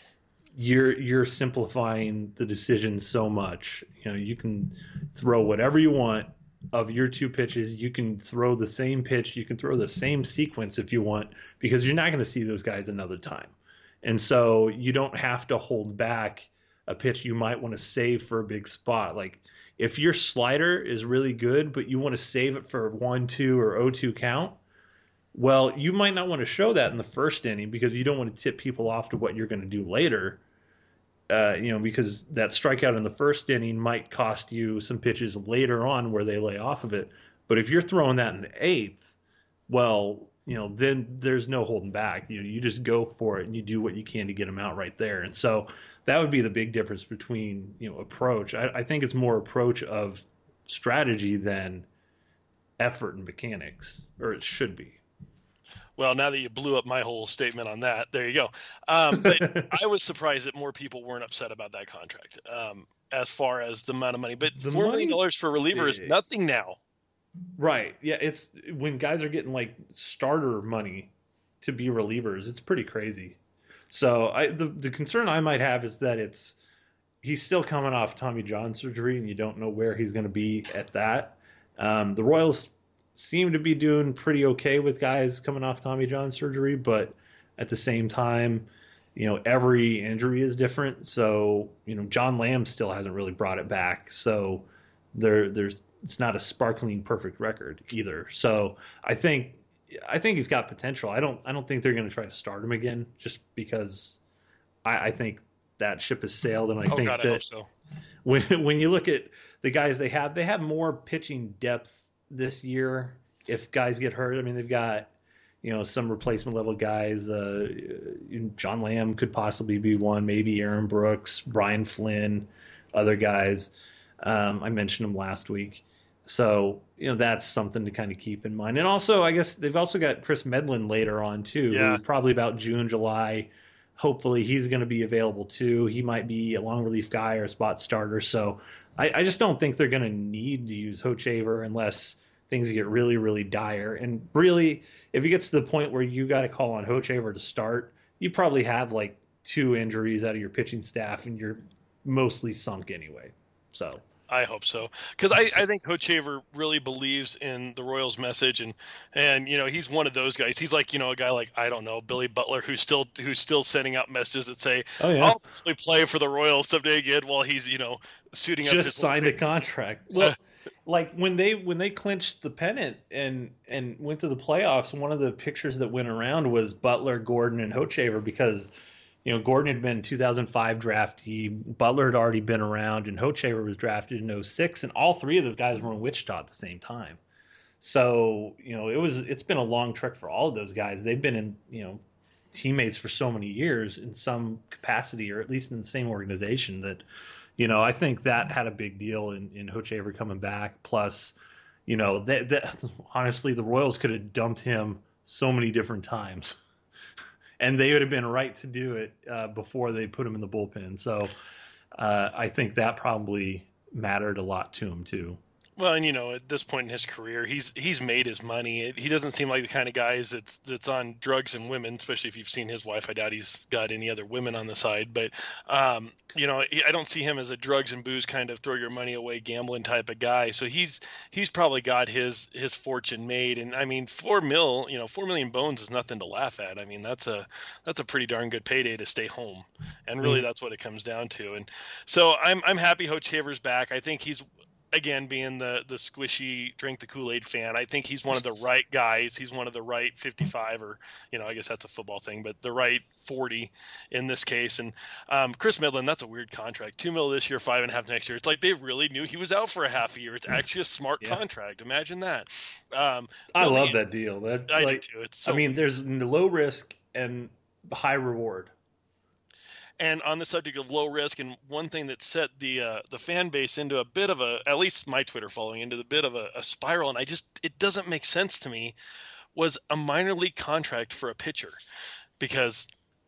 you're you're simplifying the decision so much. You know, you can throw whatever you want. Of your two pitches, you can throw the same pitch, you can throw the same sequence if you want, because you're not going to see those guys another time. And so you don't have to hold back a pitch you might want to save for a big spot. Like if your slider is really good, but you want to save it for one two or oh two count, Well, you might not want to show that in the first inning because you don't want to tip people off to what you're going to do later. Uh, you know, because that strikeout in the first inning might cost you some pitches later on where they lay off of it. But if you're throwing that in the eighth, well, you know, then there's no holding back. You know, you just go for it and you do what you can to get them out right there. And so that would be the big difference between, you know, approach. I, I think it's more approach of strategy than effort and mechanics, or it should be. Well, now that you blew up my whole statement on that, there you go. Um, but I was surprised that more people weren't upset about that contract um, as far as the amount of money. But The four million money's dollars for a reliever is big. nothing now. Right. Yeah. It's when guys are getting like starter money to be relievers, it's pretty crazy. So I the, the concern I might have is that it's he's still coming off Tommy John surgery and you don't know where he's going to be at that. Um, the Royals seem to be doing pretty okay with guys coming off Tommy John surgery, but at the same time, you know, every injury is different. So, you know, John Lamb still hasn't really brought it back. So there, there's, it's not a sparkling perfect record either. So I think, I think he's got potential. I don't, I don't think they're going to try to start him again just because I, I think that ship has sailed. And I Oh, think God, I that hope so. when, when you look at the guys they have, they have more pitching depth this year. If guys get hurt, I mean, they've got, you know, some replacement level guys. Uh, John Lamb could possibly be one, maybe Aaron Brooks, Brian Flynn, other guys. Um, I mentioned them last week. So, you know, that's something to kind of keep in mind. And also, I guess they've also got Chris Medlin later on, too, Yeah. who probably about June, July. Hopefully he's going to be available, too. He might be a long relief guy or a spot starter. So I, I just don't think they're going to need to use Hochevar unless things get really, really dire. And really, if it gets to the point where you got to call on Hochevar to start, you probably have like two injuries out of your pitching staff and you're mostly sunk anyway. So I hope so, because I, I think Hochevar really believes in the Royals' message, and and you know he's one of those guys. He's like you know a guy like I don't know Billy Butler who's still who's still sending out messages that say Oh, yeah. I'll actually play for the Royals someday again while he's you know suiting up. just his signed a contract. Well, like when they when they clinched the pennant and and went to the playoffs, one of the pictures that went around was Butler, Gordon, and Hochevar because you know Gordon had been two thousand five draftee, Butler had already been around, and Hochevar was drafted in oh six, and all three of those guys were in Wichita at the same time. So you know it was it's been a long trek for all of those guys. They've been in you know teammates for so many years in some capacity, or at least in the same organization that. You know, I think that had a big deal in, in Hochevar coming back. Plus, you know, that, that honestly, the Royals could have dumped him so many different times, and they would have been right to do it uh, before they put him in the bullpen. So uh, I think that probably mattered a lot to him too. Well, and you know, at this point in his career, he's he's made his money. He doesn't seem like the kind of guy that's that's on drugs and women, especially if you've seen his wife. I doubt he's got any other women on the side. But um, you know, I don't see him as a drugs and booze kind of throw your money away gambling type of guy. So he's he's probably got his his fortune made. And I mean, four mil, you know, four million bones is nothing to laugh at. I mean, that's a that's a pretty darn good payday to stay home. And really, mm. that's what it comes down to. And so I'm I'm happy Hochevar's back. I think he's. Again, being the the squishy drink the Kool-Aid fan, I think he's one of the right guys. He's one of the right fifty-five, or you know, I guess that's a football thing, but the right forty in this case. And um, Chris Medlin, that's a weird contract. Two mil this year, five and a half next year. It's like they really knew he was out for a half a year. It's actually a smart yeah. contract. Imagine that. Um, I love mean, that deal. That I like, do too. It's so I mean, there's low risk and high reward. And on the subject of low risk, and one thing that set the uh, the fan base into a bit of a, at least my Twitter following, into the bit of a, a spiral, and I just, it doesn't make sense to me, was a minor league contract for a pitcher. Because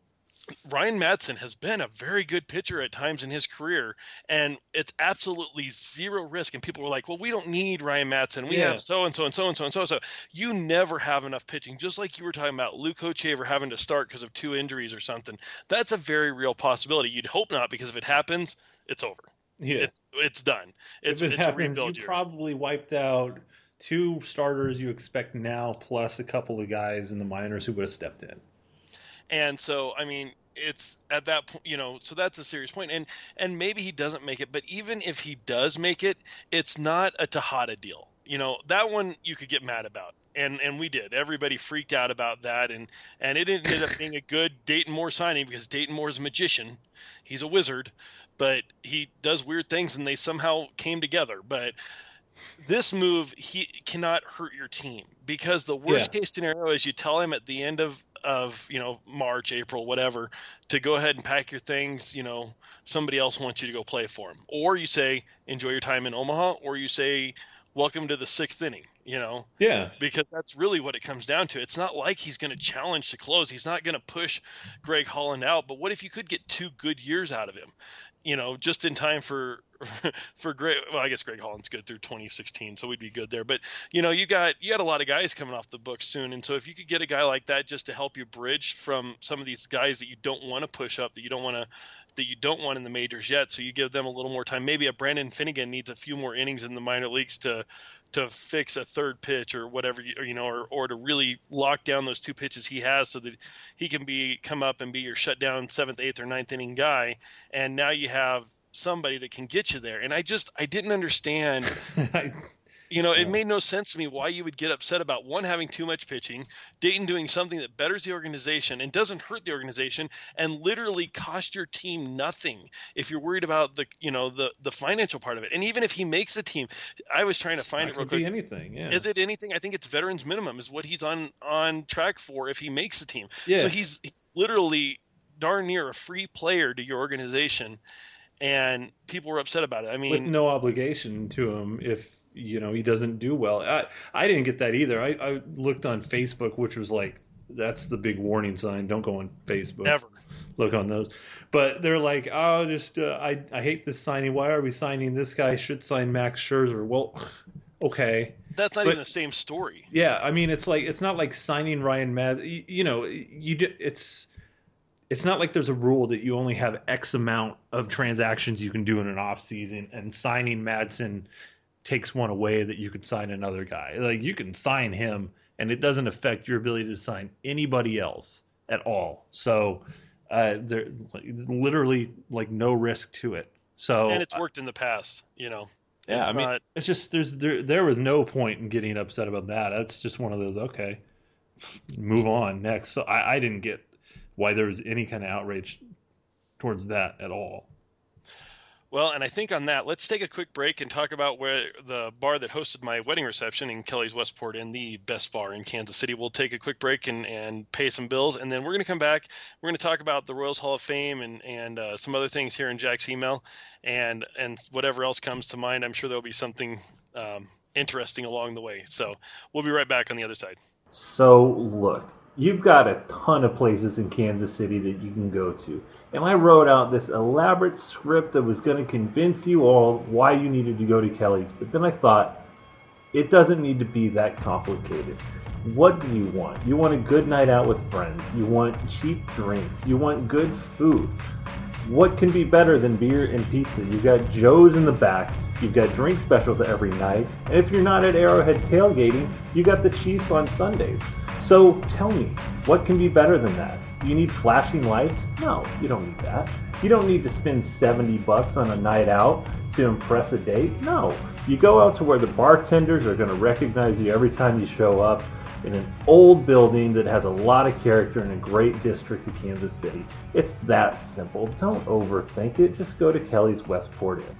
Ryan Madson has been a very good pitcher at times in his career, and it's absolutely zero risk. And people were like, well, we don't need Ryan Madson. We yeah. have so-and-so and so-and-so and so-and-so. You never have enough pitching, just like you were talking about Luke Hochevar having to start because of two injuries or something. That's a very real possibility. You'd hope not, because if it happens, it's over. Yeah. It's, it's done. It's, if it it's happens, a rebuild you year. probably wiped out two starters you expect now, plus a couple of guys in the minors who would have stepped in. And so, I mean, it's at that point, you know, so that's a serious point. And and maybe he doesn't make it, but even if he does make it, it's not a Tejada deal. You know, that one you could get mad about. And and we did. Everybody freaked out about that, and and it ended up being a good Dayton Moore signing because Dayton Moore is a magician. He's a wizard, but he does weird things, and they somehow came together. But this move, he cannot hurt your team because the worst Yeah. case scenario is you tell him at the end of of you know March, April, whatever, to go ahead and pack your things. You know, somebody else wants you to go play for him, or you say enjoy your time in Omaha, or you say welcome to the sixth inning. You know, Yeah. because that's really what it comes down to. It's not like he's going to challenge to close. He's not going to push Greg Holland out. But what if you could get two good years out of him? You know, just in time for for Greg. Well, I guess Greg Holland's good through twenty sixteen, so we'd be good there. But you know, you got you got a lot of guys coming off the books soon, and so if you could get a guy like that just to help you bridge from some of these guys that you don't want to push up, that you don't want to that you don't want in the majors yet, so you give them a little more time. Maybe a Brandon Finnegan needs a few more innings in the minor leagues to to fix a third pitch or whatever, you, or, you know, or, or to really lock down those two pitches he has so that he can be come up and be your shutdown seventh, eighth, or ninth inning guy. And now you have somebody that can get you there. And I just I didn't understand. You know, it made no sense to me why you would get upset about one having too much pitching, Dayton doing something that betters the organization and doesn't hurt the organization, and literally cost your team nothing if you're worried about the you know the the financial part of it. And even if he makes the team, I was trying to It's find not it real gonna quick. be anything. Yeah. Is it anything? I think it's veterans minimum is what he's on on track for if he makes the team. Yeah. So he's, he's literally darn near a free player to your organization, and people were upset about it. I mean, With no obligation to him if you know he doesn't do well. I I didn't get that either. I, I looked on Facebook, which was like that's the big warning sign. Don't go on Facebook. Never. Look on those. But they're like, oh, just uh, I I hate this signing. Why are we signing this guy? Should sign Max Scherzer. Well, okay. That's not But- even the same story. Yeah, I mean, it's like it's not like signing Ryan Mad. You, you know, you d- it's it's not like there's a rule that you only have X amount of transactions you can do in an off season, and signing Madsen takes one away that you could sign another guy. Like you can sign him, and it doesn't affect your ability to sign anybody else at all. So uh, there's literally like no risk to it. So And it's worked in the past, you know. yeah, it's I mean, not- it's just there's there there was no point in getting upset about that. That's just one of those okay, move on next. So I, I didn't get why there was any kind of outrage towards that at all. Well, and I think on that, let's take a quick break and talk about where the bar that hosted my wedding reception in Kelly's Westport Inn, the best bar in Kansas City. We'll take a quick break and, and pay some bills, and then we're going to come back. We're going to talk about the Royals Hall of Fame and, and uh, some other things here in Jack's email, and and whatever else comes to mind. I'm sure there'll be something um, interesting along the way. So we'll be right back on the other side. So, look, you've got a ton of places in Kansas City that you can go to. And I wrote out this elaborate script that was going to convince you all why you needed to go to Kelly's. But then I thought, it doesn't need to be that complicated. What do you want? You want a good night out with friends. You want cheap drinks. You want good food. What can be better than beer and pizza? You've got Joe's in the back. You've got drink specials every night. And if you're not at Arrowhead tailgating, you got the Chiefs on Sundays. So tell me, what can be better than that? Do you need flashing lights? No, you don't need that. You don't need to spend seventy bucks on a night out to impress a date. No, you go out to where the bartenders are going to recognize you every time you show up in an old building that has a lot of character in a great district of Kansas City. It's that simple. Don't overthink it. Just go to Kelly's Westport Inn.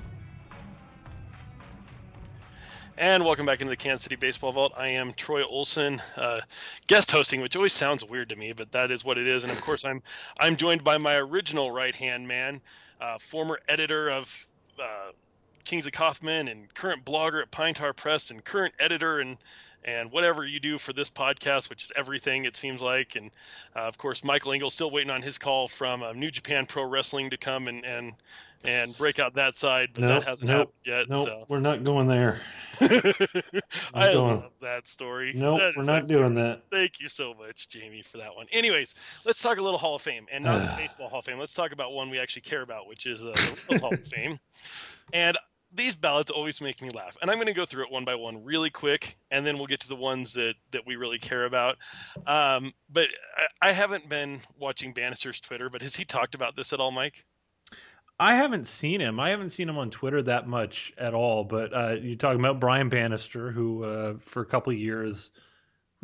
And welcome back into the Kansas City Baseball Vault. I am Troy Olson, uh, guest hosting, which always sounds weird to me, but that is what it is. And of course, I'm I'm joined by my original right-hand man, uh, former editor of uh, Kings of Kaufman and current blogger at Pine Tar Press and current editor and and whatever you do for this podcast, which is everything it seems like. And uh, of course, Michael Engel still waiting on his call from uh, New Japan Pro Wrestling to come and and and break out that side, but Nope, that hasn't nope, happened yet. Nope, So. we're not going there. I going. love that story. Nope, That we're is my not doing that. Thank you so much, Jamie, for that one. Anyways, let's talk a little Hall of Fame, and not the Baseball Hall of Fame. Let's talk about one we actually care about, which is uh, the Royals Hall of Fame. And these ballots always make me laugh. And I'm going to go through it one by one really quick, and then we'll get to the ones that, that we really care about. Um, but I, I haven't been watching Bannister's Twitter, but has he talked about this at all, Mike? I haven't seen him. I haven't seen him on Twitter that much at all. But uh, you're talking about Brian Bannister, who uh, for a couple of years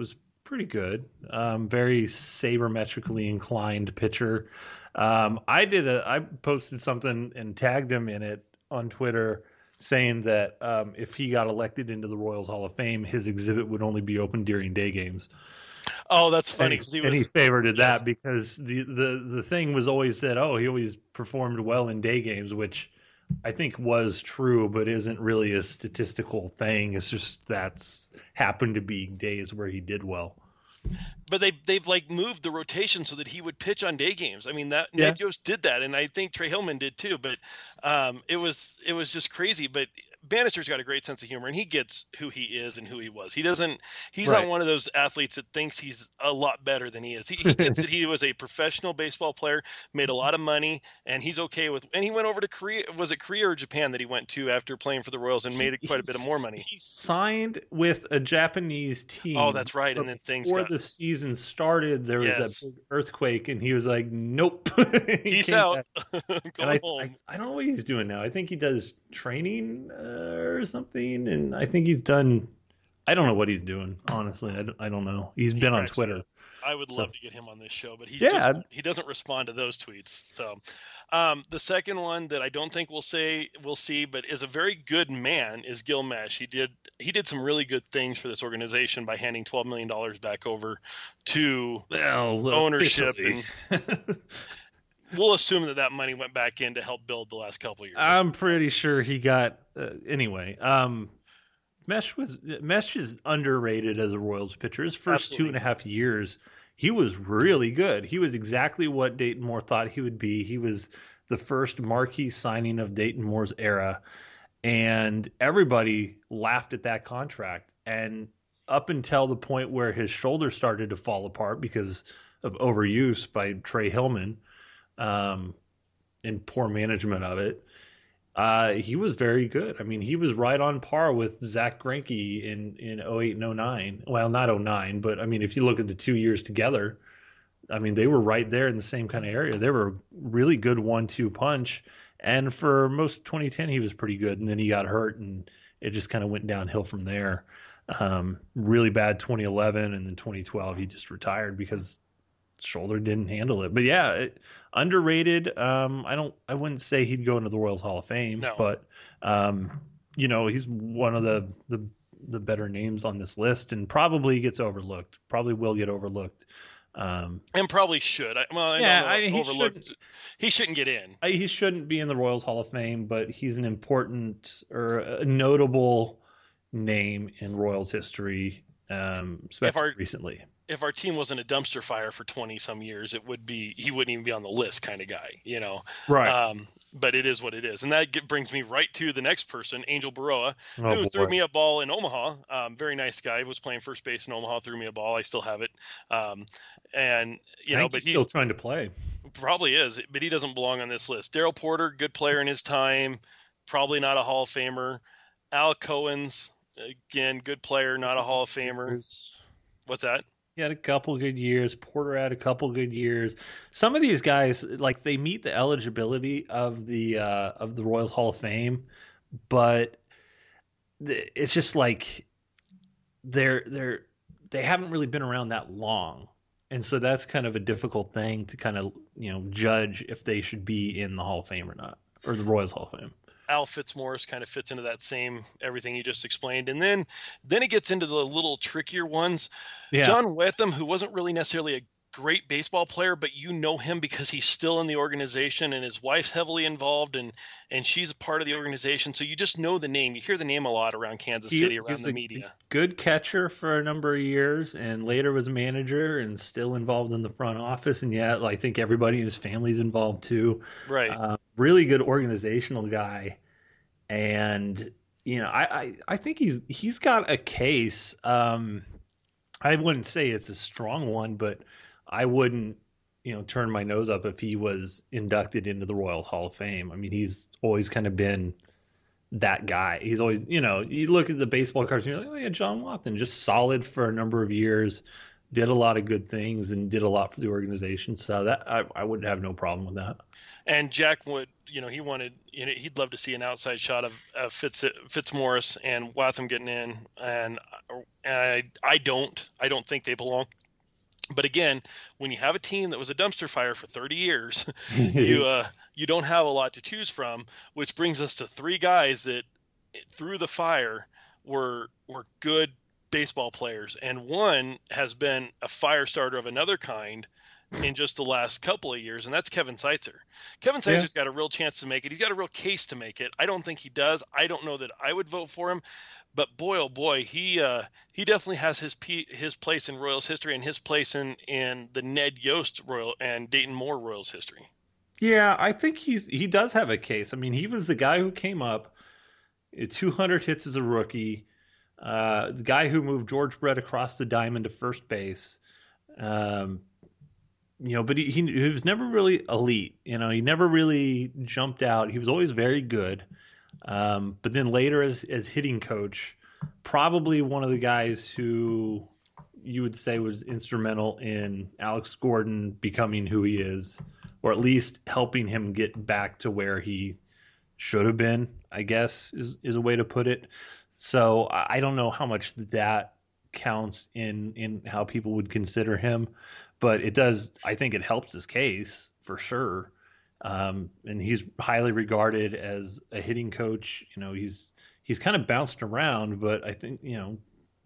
was pretty good. Um, very sabermetrically inclined pitcher. Um, I did a I posted something and tagged him in it on Twitter, saying that um, if he got elected into the Royals Hall of Fame, his exhibit would only be open during day games. Oh, that's funny. And, he and was, he favorited yes. that because the, the, the thing was always said, oh, he always performed well in day games, which I think was true, but isn't really a statistical thing. It's just that's happened to be days where he did well. But they they've like moved the rotation so that he would pitch on day games. I mean that Yeah. Ned Yost did that, and I think Trey Hillman did too. But um, it was it was just crazy. But Bannister's got a great sense of humor, and he gets who he is and who he was. He doesn't. He's Right. not one of those athletes that thinks he's a lot better than he is. He, he gets that he was a professional baseball player, made a lot of money, and he's okay with. And he went over to Korea. Was it Korea or Japan that he went to after playing for the Royals and made quite a bit of more money? He signed with a Japanese team. Oh, that's right. And then things before got. the season started, there was Yes. that big earthquake, and he was like, "Nope." He Peace came out. back. Go And I, home. I, I don't know what he's doing now. I think he does training uh, or something, and I think he's done. I don't know what he's doing. Honestly, I don't, I don't know. He's been on cracks me Twitter. up. I would So- love to get him on this show, but he Yeah. just he doesn't respond to those tweets. So, um, the second one that I don't think we'll say we'll see, but is a very good man, is Gil Mesh. He did he did some really good things for this organization by handing twelve million dollars back over to Well, ownership, officially. and we'll assume that that money went back in to help build the last couple of years. I'm pretty sure he got uh, anyway. Um, Mesh was Mesh is underrated as a Royals pitcher. His first Absolutely. two and a half years, he was really good. He was exactly what Dayton Moore thought he would be. He was the first marquee signing of Dayton Moore's era, and everybody laughed at that contract. And up until the point where his shoulder started to fall apart because of overuse by Trey Hillman, um, and poor management of it. Uh, he was very good. I mean, he was right on par with Zach Greinke in, in oh eight and oh nine. Well, not oh nine, but I mean, if you look at the two years together, I mean, they were right there in the same kind of area. They were a really good one two punch. And for most of twenty ten, he was pretty good. And then he got hurt, and it just kind of went downhill from there. Um, really bad twenty eleven, and then twenty twelve, he just retired because shoulder didn't handle it. But yeah, it, underrated. Um, I don't. I wouldn't say he'd go into the Royals Hall of Fame, No. but um, you know, he's one of the, the the better names on this list, and probably gets overlooked. Probably will get overlooked. Um, and probably should. I, well, I Yeah, know I- he overlooked. shouldn't- He shouldn't get in. I- he shouldn't be in the Royals Hall of Fame, but he's an important or a notable name in Royals history, um, especially our- recently. If our team wasn't a dumpster fire for twenty some years, it would be, he wouldn't even be on the list kind of guy, you know? Right. Um, but it is what it is. And that get, brings me right to the next person, Angel Baroa, Oh, who boy. threw me a ball in Omaha. Um, very nice guy, was playing first base in Omaha, threw me a ball. I still have it. Um, and, you I know, think but he's he still trying to play. probably is, but he doesn't belong on this list. Daryl Porter, good player in his time, probably not a Hall of Famer. Al Cohen's, again, good player, not a Hall of Famer. What's that? He had a couple good years. Porter had a couple good years. Some of these guys, like, they meet the eligibility of the uh, of the Royals Hall of Fame, but th- it's just like they're they're they haven't really been around that long, and so that's kind of a difficult thing to kind of, you know, judge if they should be in the Hall of Fame or not, or the Royals Hall of Fame. Al Fitzmaurice kind of fits into that same everything you just explained. And then then it gets into the little trickier ones. Yeah. John Wetham, who wasn't really necessarily a great baseball player, but you know him because he's still in the organization and his wife's heavily involved, and and she's a part of the organization. So you just know the name. You hear the name a lot around Kansas He- City, he around was the a media. Good catcher for a number of years, and later was a manager and still involved in the front office. And yeah, I think everybody in his family's involved too. Right. Uh, really good organizational guy, and you know, I, I I think he's he's got a case. Um, I wouldn't say it's a strong one, but I wouldn't, you know, turn my nose up if he was inducted into the Royal Hall of Fame. I mean, he's always kind of been that guy. He's always, you know, you look at the baseball cards and you're like, oh yeah, John Watson, just solid for a number of years, did a lot of good things and did a lot for the organization. So that I, I would have no problem with that. And Jack would, you know, he wanted, you know, he'd love to see an outside shot of, of Fitz, Fitzmaurice and Wathan getting in. And I I don't. I don't think they belong. But again, when you have a team that was a dumpster fire for thirty years, you uh, you don't have a lot to choose from, which brings us to three guys that through the fire were were good baseball players, and one has been a fire starter of another kind in just the last couple of years, and that's Kevin Seitzer. Kevin Seitzer's yeah. got a real chance to make it. He's got a real case to make it. I don't think he does. I don't know that I would vote for him, but boy, oh boy, he uh, he definitely has his p- his place in Royals history and his place in, in the Ned Yost Royal and Dayton Moore Royals history. Yeah, I think he's he does have a case. I mean, he was the guy who came up, two hundred hits as a rookie, uh, the guy who moved George Brett across the diamond to first base. Um, You know, but he, he he was never really elite. You know, he never really jumped out. He was always very good. Um, but then later as as hitting coach, probably one of the guys who you would say was instrumental in Alex Gordon becoming who he is, or at least helping him get back to where he should have been, I guess, is, is a way to put it. So I don't know how much that counts in, in how people would consider him. But it does, I think it helps his case for sure. Um, and he's highly regarded as a hitting coach. You know, he's he's kind of bounced around, but I think, you know,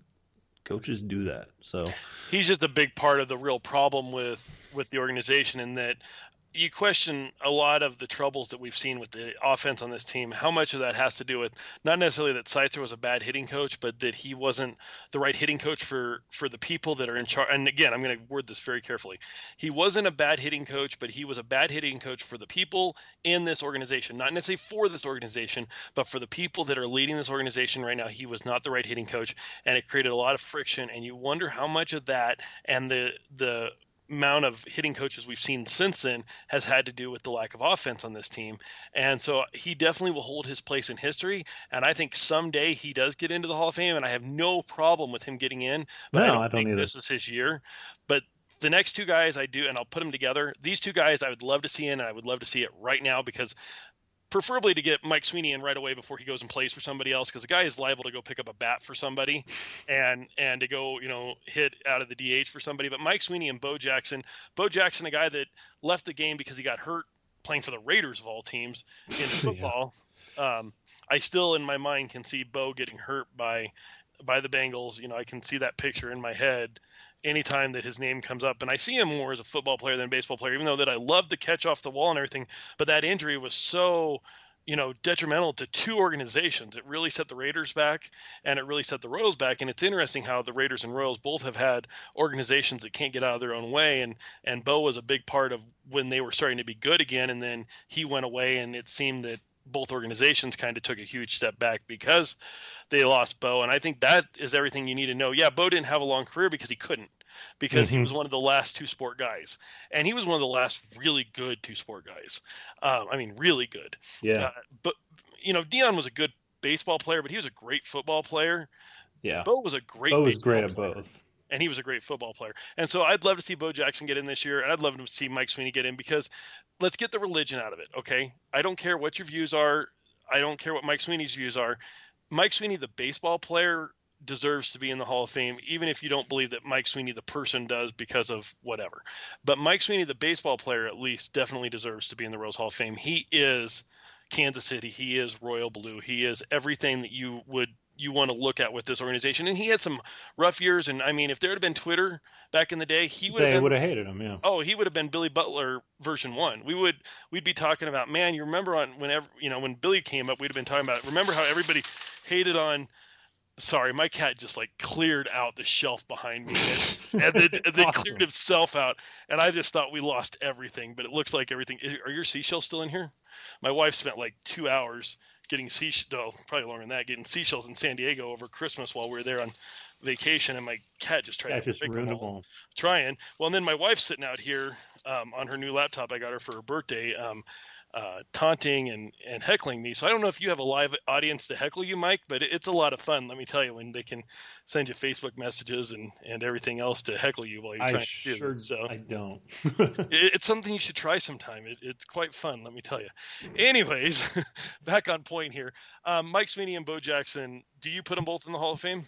coaches do that. So he's just a big part of the real problem with, with the organization, in that you question a lot of the troubles that we've seen with the offense on this team. How much of that has to do with not necessarily that Seitzer was a bad hitting coach, but that he wasn't the right hitting coach for, for the people that are in charge. And again, I'm going to word this very carefully. He wasn't a bad hitting coach, but he was a bad hitting coach for the people in this organization, not necessarily for this organization, but for the people that are leading this organization right now. He was not the right hitting coach, and it created a lot of friction. And you wonder how much of that and the, the, amount of hitting coaches we've seen since then has had to do with the lack of offense on this team. And so he definitely will hold his place in history. And I think someday he does get into the Hall of Fame, and I have no problem with him getting in, but no, I don't, I don't think either. This is his year. But the next two guys I do, and I'll put them together. These two guys I would love to see in, and I would love to see it right now, because preferably to get Mike Sweeney in right away before he goes and plays for somebody else, because the guy is liable to go pick up a bat for somebody and and to go, you know, hit out of the D H for somebody. But Mike Sweeney and Bo Jackson, Bo Jackson, a guy that left the game because he got hurt playing for the Raiders of all teams in football. yeah. Um, I still, in my mind, can see Bo getting hurt by by the Bengals. You know, I can see that picture in my head anytime that his name comes up. And I see him more as a football player than a baseball player, even though that I love the catch off the wall and everything. But that injury was so, you know, detrimental to two organizations. It really set the Raiders back, and it really set the Royals back. And it's interesting how the Raiders and Royals both have had organizations that can't get out of their own way. And, and Bo was a big part of when they were starting to be good again. And then he went away, and it seemed that both organizations kind of took a huge step back because they lost Bo. And I think that is everything you need to know. Yeah, Bo didn't have a long career because he couldn't, because mm-hmm. he was one of the last two sport guys. And he was one of the last really good two sport guys. Um, I mean, really good. Yeah. Uh, but, you know, Dion was a good baseball player, but he was a great football player. Yeah. Bo was a great Bo was baseball great at player. both. And he was a great football player. And so I'd love to see Bo Jackson get in this year, and I'd love to see Mike Sweeney get in, because let's get the religion out of it, okay? I don't care what your views are. I don't care what Mike Sweeney's views are. Mike Sweeney, the baseball player, deserves to be in the Hall of Fame, even if you don't believe that Mike Sweeney, the person, does because of whatever. But Mike Sweeney, the baseball player, at least definitely deserves to be in the Royals Hall of Fame. He is Kansas City. He is Royal Blue. He is everything that you would you want to look at with this organization. And he had some rough years. And I mean, if there had been Twitter back in the day, he would have they been, would have hated him. Yeah. Oh, he would have been Billy Butler version one. We would, we'd be talking about, man, you remember on whenever, you know, when Billy came up, we'd have been talking about, remember how everybody hated on, sorry, my cat just like cleared out the shelf behind me and, and then, and then awesome. cleared himself out. And I just thought we lost everything, but it looks like everything. Is, are your seashells still in here? My wife spent like two hours getting seashells, oh, probably longer than that, getting seashells in San Diego over Christmas while we were there on vacation, and my cat just tried yeah, to just pick ruined them all. Trying. Well, and then my wife's sitting out here um, on her new laptop I got her for her birthday, um, uh, taunting and, and heckling me. So I don't know if you have a live audience to heckle you, Mike, but it, it's a lot of fun, let me tell you, when they can send you Facebook messages and, and everything else to heckle you while you're I trying sure, to do this. So I don't. it, it's something you should try sometime. It, it's quite fun, let me tell you. Anyways, back on point here. Um, Mike Sweeney and Bo Jackson, do you put them both in the Hall of Fame?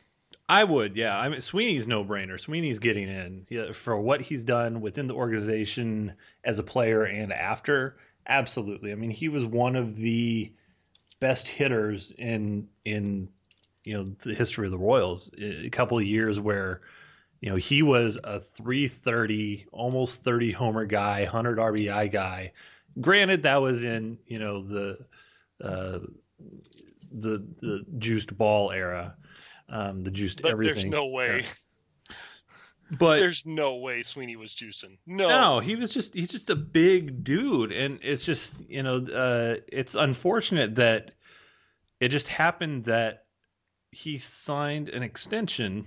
I would, yeah. I mean, Sweeney's no brainer. Sweeney's getting in yeah, for what he's done within the organization as a player and after. Absolutely. I mean, he was one of the best hitters in in you know the history of the Royals. A couple of years where you know he was a three thirty, almost thirty homer guy, one hundred R B I guy. Granted, that was in you know the uh, the the juiced ball era. Um, the juiced but everything. There's no way. Yeah. But there's no way Sweeney was juicing. No, no, he was just he's just a big dude, and it's just you know uh, it's unfortunate that it just happened that he signed an extension,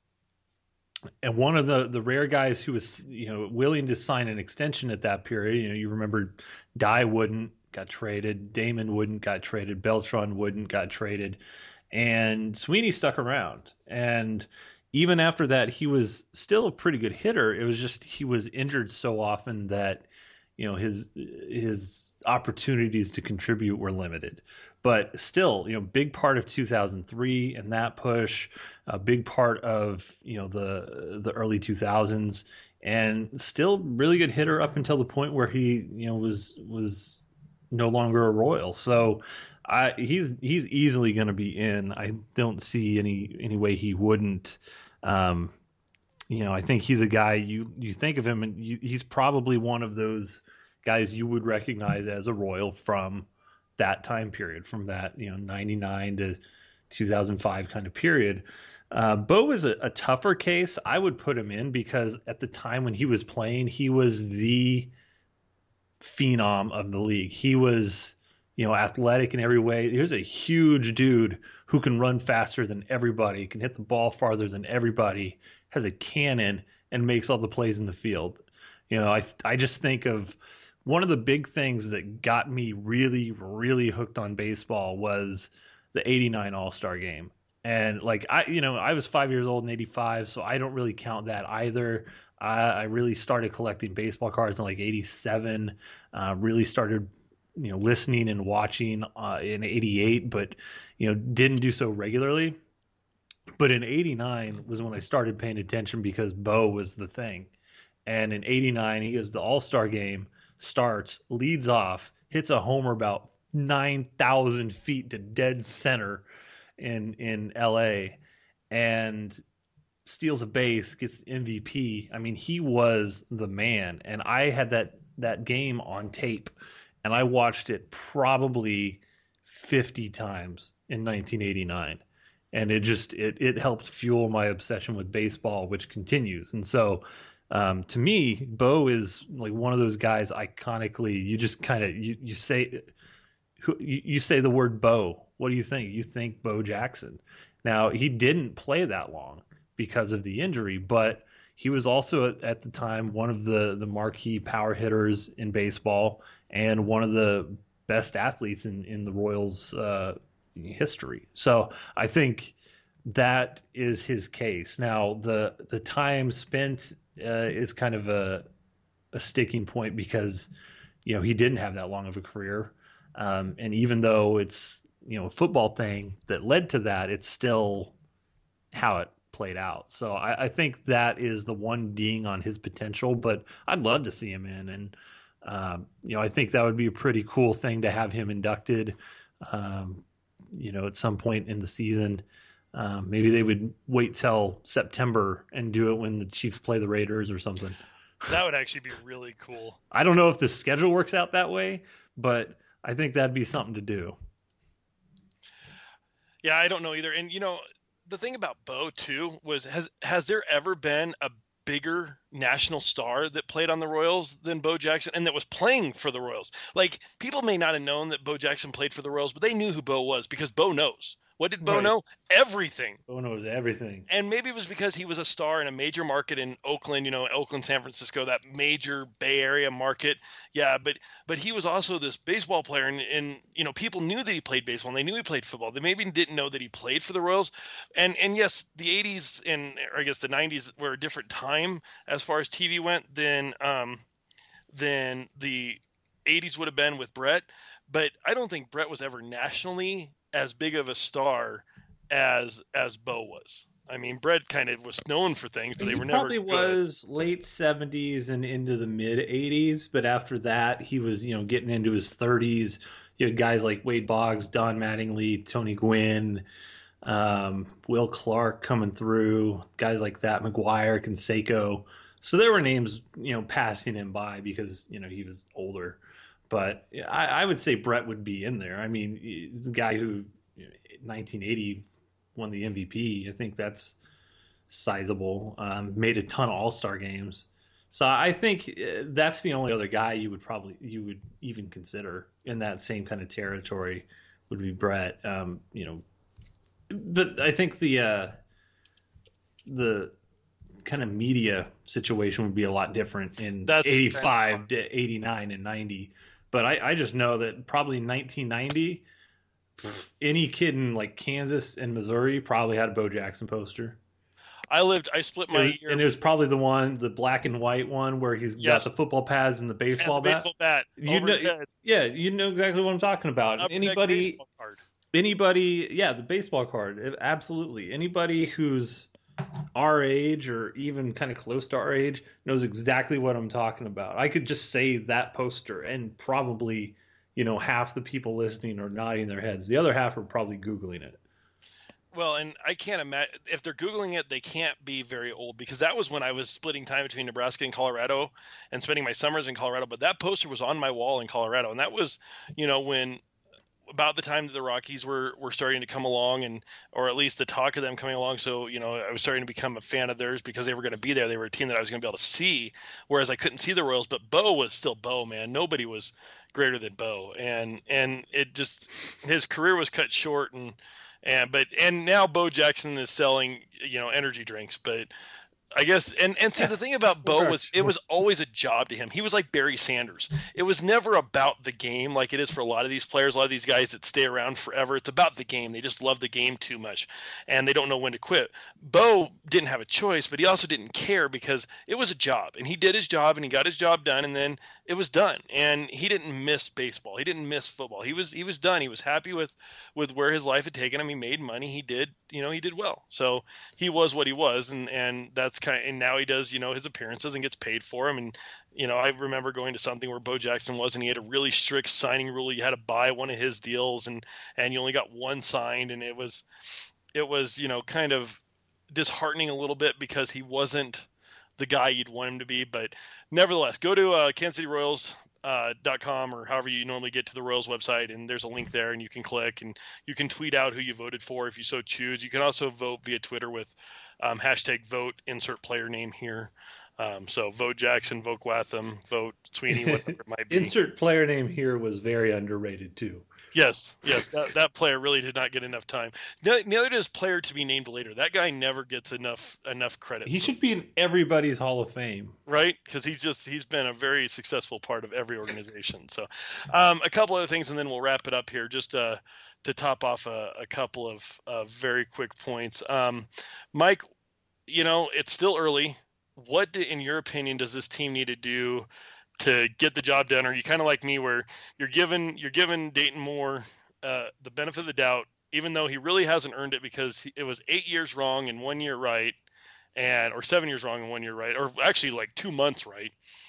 and one of the the rare guys who was you know willing to sign an extension at that period. You know, you remember Dye wouldn't got traded, Damon wouldn't got traded, Beltran wouldn't got traded. And Sweeney stuck around. And even after that, he was still a pretty good hitter. It was just he was injured so often that, you know, his his opportunities to contribute were limited. But still, you know, big part of two thousand three and that push, a big part of, you know, the the early two thousands, and still really good hitter up until the point where he, you know, was was no longer a Royal. So I, he's he's easily going to be in. I don't see any any way he wouldn't. Um, you know, I think he's a guy you you think of him, and you, he's probably one of those guys you would recognize as a Royal from that time period, from that you know ninety-nine to two thousand five kind of period. Uh, Bo is a, a tougher case. I would put him in because at the time when he was playing, he was the phenom of the league. He was. You know, athletic in every way. Here's a huge dude who can run faster than everybody, can hit the ball farther than everybody, has a cannon, and makes all the plays in the field. You know, I I just think of one of the big things that got me really, really hooked on baseball was the eighty-nine All-Star game. And like I, you know, I was five years old in eighty-five, so I don't really count that either. I, I really started collecting baseball cards in like eighty-seven. Uh, really started. You know, listening and watching uh, in eighty-eight, but, you know, didn't do so regularly. But in eighty-nine was when I started paying attention because Bo was the thing. And in eighty-nine, he goes, the All-Star game starts, leads off, hits a homer about nine thousand feet to dead center in, in L A, and steals a base, gets M V P. I mean, he was the man. And I had that, that game on tape. And I watched it probably fifty times in nineteen eighty-nine. And it just, it, it helped fuel my obsession with baseball, which continues. And so um, to me, Bo is like one of those guys iconically, you just kind of, you, you say, you, you say the word Bo. What do you think? You think Bo Jackson. Now, he didn't play that long because of the injury, but he was also at, at the time one of the, the marquee power hitters in baseball and one of the best athletes in, in the Royals uh, history. So I think that is his case. Now, the the time spent uh, is kind of a, a sticking point because, you know, he didn't have that long of a career. Um, and even though it's, you know, a football thing that led to that, it's still how it played out. So I, I think that is the one ding on his potential, but I'd love to see him in. And, um, you know, I think that would be a pretty cool thing to have him inducted, um, you know, at some point in the season. Um, maybe they would wait till September and do it when the Chiefs play the Raiders or something. That would actually be really cool. I don't know if the schedule works out that way, but I think that'd be something to do. Yeah, I don't know either. And, you know, the thing about Bo too was has has there ever been a bigger national star that played on the Royals than Bo Jackson and that was playing for the Royals? Like, people may not have known that Bo Jackson played for the Royals, but they knew who Bo was because Bo knows. What did Bo Right. know? Everything. Bo knows everything. And maybe it was because he was a star in a major market in Oakland, you know, Oakland, San Francisco, that major Bay Area market. Yeah, but but he was also this baseball player, and, and you know, people knew that he played baseball, and they knew he played football. They maybe didn't know that he played for the Royals. And and yes, the eighties and or I guess the nineties were a different time as far as T V went than um than the eighties would have been with Brett. But I don't think Brett was ever nationally as big of a star as as Bo was. I mean, Brett kind of was known for things, but he they were never probably good. was late seventies and into the mid eighties, but after that, he was, you know, getting into his thirties. You had guys like Wade Boggs, Don Mattingly, Tony Gwynn, um, Will Clark coming through, guys like that, McGuire, Canseco. So there were names, you know, passing him by because, you know, he was older. But I, I would say Brett would be in there. I mean, he's the guy who, you know, nineteen eighty won the M V P. I think that's sizable. Um, made a ton of All-Star games. So I think that's the only other guy you would probably you would even consider in that same kind of territory would be Brett. Um, you know, but I think the uh, the kind of media situation would be a lot different in that's eighty-five to eighty-nine and ninety. But I, I just know that probably in nineteen ninety, any kid in like Kansas and Missouri probably had a Bo Jackson poster. I lived, I split my it was, year. And it was probably the one, the black and white one where he's yes. got the football pads and the baseball and the bat. Baseball bat. You know, yeah, you know exactly what I'm talking about. Up anybody, anybody, yeah, the baseball card. Absolutely. Anybody who's our age or even kind of close to our age knows exactly what I'm talking about. I could just say that poster and probably, you know, half the people listening are nodding their heads. The other half are probably Googling it. Well, and I can't imagine if they're Googling it, they can't be very old because that was when I was splitting time between Nebraska and Colorado and spending my summers in Colorado. But that poster was on my wall in Colorado. And that was, you know, when about the time that the Rockies were, were starting to come along and, or at least the talk of them coming along. So, you know, I was starting to become a fan of theirs because they were going to be there. They were a team that I was going to be able to see, whereas I couldn't see the Royals, but Bo was still Bo, man. Nobody was greater than Bo. And, and it just, his career was cut short and, And but and now Bo Jackson is selling, you know, energy drinks, but I guess and and see the thing about Bo was it was always a job to him. He was like Barry Sanders. It was never about the game like it is for a lot of these players, a lot of these guys that stay around forever. It's about the game. They just love the game too much and they don't know when to quit. Bo didn't have a choice, but he also didn't care because it was a job and he did his job and he got his job done and then it was done. And he didn't miss baseball. He didn't miss football. He was he was done. He was happy with with where his life had taken him. He made money. He did, you know, he did well. So he was what he was and and that's kind of, and now he does, you know, his appearances and gets paid for them. And, you know, I remember going to something where Bo Jackson was, and he had a really strict signing rule. You had to buy one of his deals and, and you only got one signed. And it was, it was, you know, kind of disheartening a little bit because he wasn't the guy you'd want him to be. But nevertheless, go to uh, Kansas City Royals. Uh, dot com or however you normally get to the Royals website, and there's a link there and you can click and you can tweet out who you voted for if you so choose. You can also vote via Twitter with um, hashtag vote insert player name here. Um, so vote Jackson, vote Gwatham, vote Sweeney, whatever it might be. Insert player name here was very underrated too. Yes, yes, that, that player really did not get enough time. Neither does player to be named later. That guy never gets enough enough credit. He should be in everybody's Hall of Fame, right? Because he's just he's been a very successful part of every organization. So, um, a couple other things, and then we'll wrap it up here. Just uh, to top off a, a couple of uh, very quick points. Um, Mike, you know it's still early. What, do, in your opinion, does this team need to do to get the job done? Or are you kind of like me where you're given you're given Dayton Moore uh, the benefit of the doubt, even though he really hasn't earned it because he, it was eight years wrong and one year right, and or seven years wrong and one year right, or actually like two months right,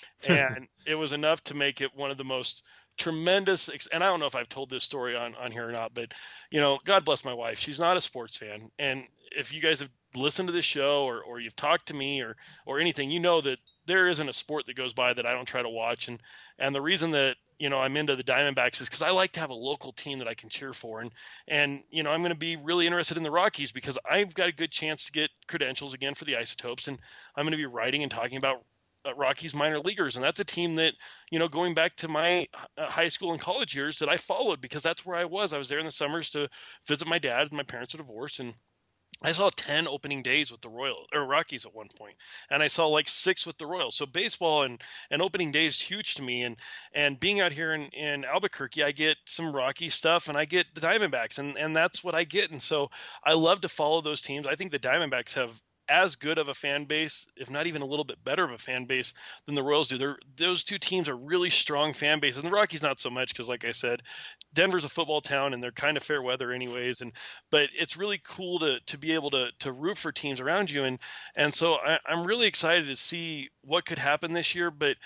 and it was enough to make it one of the most tremendous. And I don't know if I've told this story on on here or not, but you know, God bless my wife. She's not a sports fan, and if you guys have listened to this show or, or you've talked to me or or anything, you know that there isn't a sport that goes by that I don't try to watch. And and the reason that, you know, I'm into the Diamondbacks is because I like to have a local team that I can cheer for. And, and you know, I'm going to be really interested in the Rockies because I've got a good chance to get credentials again for the Isotopes. And I'm going to be writing and talking about uh, Rockies minor leaguers. And that's a team that, you know, going back to my uh, high school and college years that I followed because that's where I was. I was there in the summers to visit my dad. My parents were divorced, and I saw ten opening days with the Royals or Rockies at one point, and I saw like six with the Royals. So baseball and, and opening day is huge to me. And, and being out here in, in Albuquerque, I get some Rocky stuff and I get the Diamondbacks, and, and that's what I get. And so I love to follow those teams. I think the Diamondbacks have as good of a fan base, if not even a little bit better of a fan base than the Royals do. They're, those two teams are really strong fan bases, and the Rockies not so much because, like I said, Denver's a football town and they're kind of fair weather anyways. And but it's really cool to to be able to to root for teams around you, and and so I, I'm really excited to see what could happen this year. But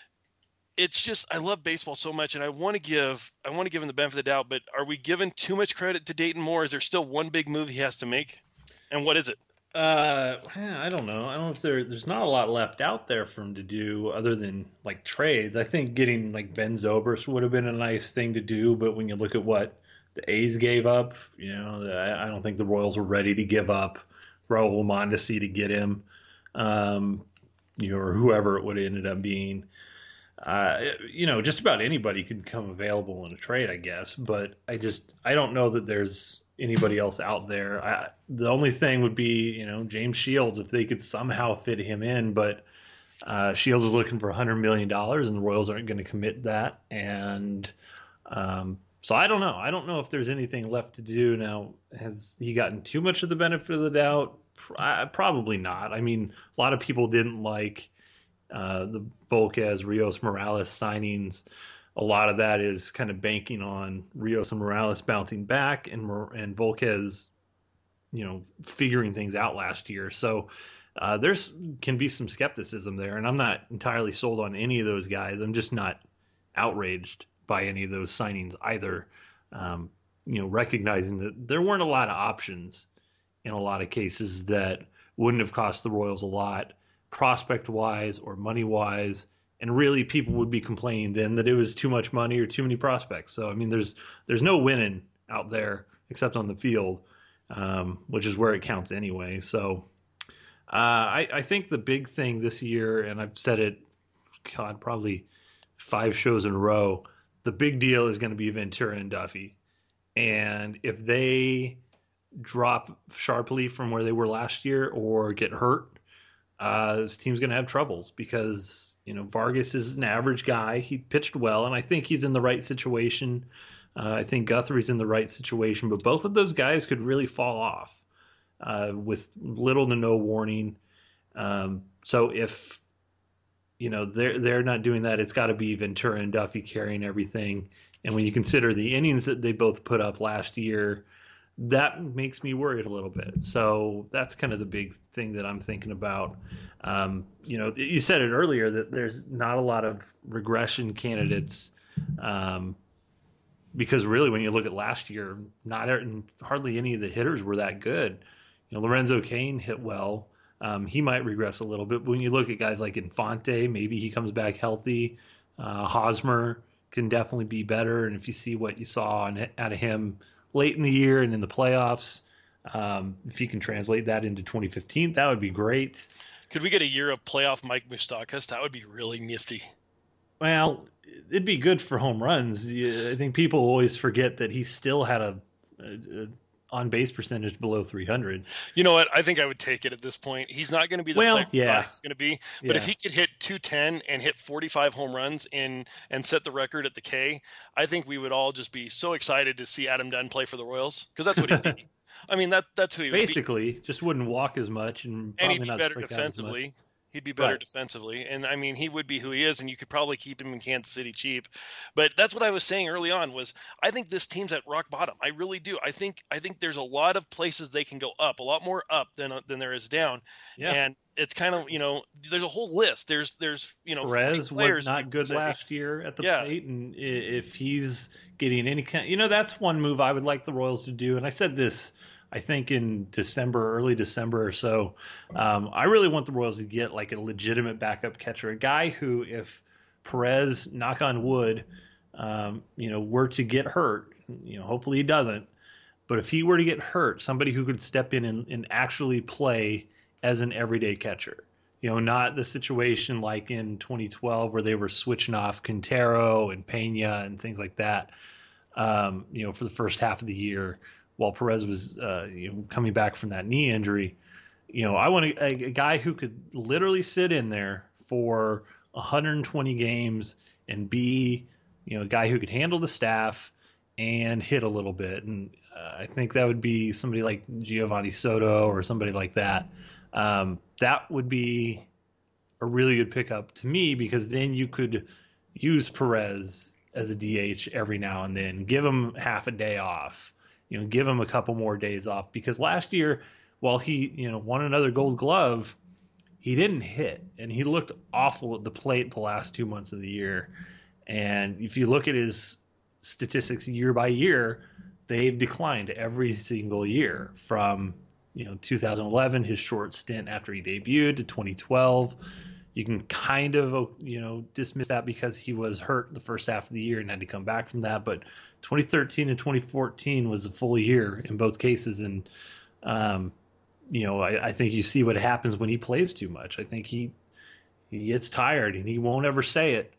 it's just, I love baseball so much, and I want to give I want to give him the benefit of the doubt. But are we giving too much credit to Dayton Moore? Is there still one big move he has to make, and what is it? Uh, I don't know. I don't know if there there's not a lot left out there for him to do other than like trades. I think getting like Ben Zobrist would have been a nice thing to do, but when you look at what the A's gave up, you know, I, I don't think the Royals were ready to give up Raul Mondesi to get him, um, you know, or whoever it would have ended up being. Uh, you know, just about anybody could come available in a trade, I guess. But I just I don't know that there's anybody else out there. I, the only thing would be, you know, James Shields, if they could somehow fit him in. But uh, Shields is looking for one hundred million dollars, and the Royals aren't going to commit that. And um, so I don't know. I don't know if there's anything left to do now. Has he gotten too much of the benefit of the doubt? Probably not. I mean, a lot of people didn't like uh, the Volquez, Rios, Morales signings. A lot of that is kind of banking on Rios and Morales bouncing back, and and Volquez, you know, figuring things out last year. So uh, there's can be some skepticism there, and I'm not entirely sold on any of those guys. I'm just not outraged by any of those signings either. Um, you know, recognizing that there weren't a lot of options in a lot of cases that wouldn't have cost the Royals a lot, prospect-wise or money-wise. And really, people would be complaining then that it was too much money or too many prospects. So, I mean, there's there's no winning out there except on the field, um, which is where it counts anyway. So, uh, I, I think the big thing this year, and I've said it, God, probably five shows in a row, the big deal is going to be Ventura and Duffy. And if they drop sharply from where they were last year or get hurt, Uh, this team's going to have troubles because, you know, Vargas is an average guy. He pitched well, and I think he's in the right situation. Uh, I think Guthrie's in the right situation, but both of those guys could really fall off uh, with little to no warning. Um, so if, you know, they're, they're not doing that, it's got to be Ventura and Duffy carrying everything. And when you consider the innings that they both put up last year, that makes me worried a little bit. So that's kind of the big thing that I'm thinking about. Um, you know, you said it earlier that there's not a lot of regression candidates um, because really when you look at last year, not hardly any of the hitters were that good. You know, Lorenzo Cain hit well. Um, he might regress a little bit, but when you look at guys like Infante, maybe he comes back healthy. Uh, Hosmer can definitely be better. And if you see what you saw on, out of him late in the year and in the playoffs, um, if you can translate that into twenty fifteen, that would be great. Could we get a year of playoff Mike Moustakas? That would be really nifty. Well, it'd be good for home runs. I think people always forget that he still had a, a, a on-base percentage below three hundred. You know what? I think I would take it at this point. He's not going to be the well, player yeah. he's going to be, but yeah. if he could hit two ten and hit forty-five home runs in and set the record at the K, I think we would all just be so excited to see Adam Dunn play for the Royals because that's what he'd be. I mean, that that's who he would basically be. Just wouldn't walk as much and and probably he'd be not better strike defensively. out as much. He'd be better Right. defensively. And I mean, he would be who he is, and you could probably keep him in Kansas City cheap. But that's what I was saying early on was I think this team's at rock bottom. I really do. I think I think there's a lot of places they can go up, a lot more up than than there is down. Yeah. And it's kind of, you know, there's a whole list. There's there's, you know, Perez players was not good say, last year at the Yeah. plate, and i- if he's getting any kind, you know, that's one move I would like the Royals to do. And I said this, I think in December, early December or so. Um, I really want the Royals to get like a legitimate backup catcher, a guy who, if Perez, knock on wood, um, you know, were to get hurt, you know, hopefully he doesn't, but if he were to get hurt, somebody who could step in and, and actually play as an everyday catcher. You know, not the situation like in twenty twelve where they were switching off Quintero and Pena and things like that, um, you know, for the first half of the year while Perez was uh, you know, coming back from that knee injury. You know, I want a, a guy who could literally sit in there for one hundred twenty games and be, you know, a guy who could handle the staff and hit a little bit. And uh, I think that would be somebody like Giovanni Soto or somebody like that. Um, that would be a really good pickup to me because then you could use Perez as a D H every now and then, give him half a day off, you know, give him a couple more days off because last year, while he, you know, won another Gold Glove, he didn't hit and he looked awful at the plate the last two months of the year. And if you look at his statistics year by year, they've declined every single year from, you know, two thousand eleven, his short stint after he debuted, to twenty twelve. You can kind of, you know, dismiss that because he was hurt the first half of the year and had to come back from that. But twenty thirteen and twenty fourteen was a full year in both cases. And, um, you know, I, I think you see what happens when he plays too much. I think he he gets tired and he won't ever say it.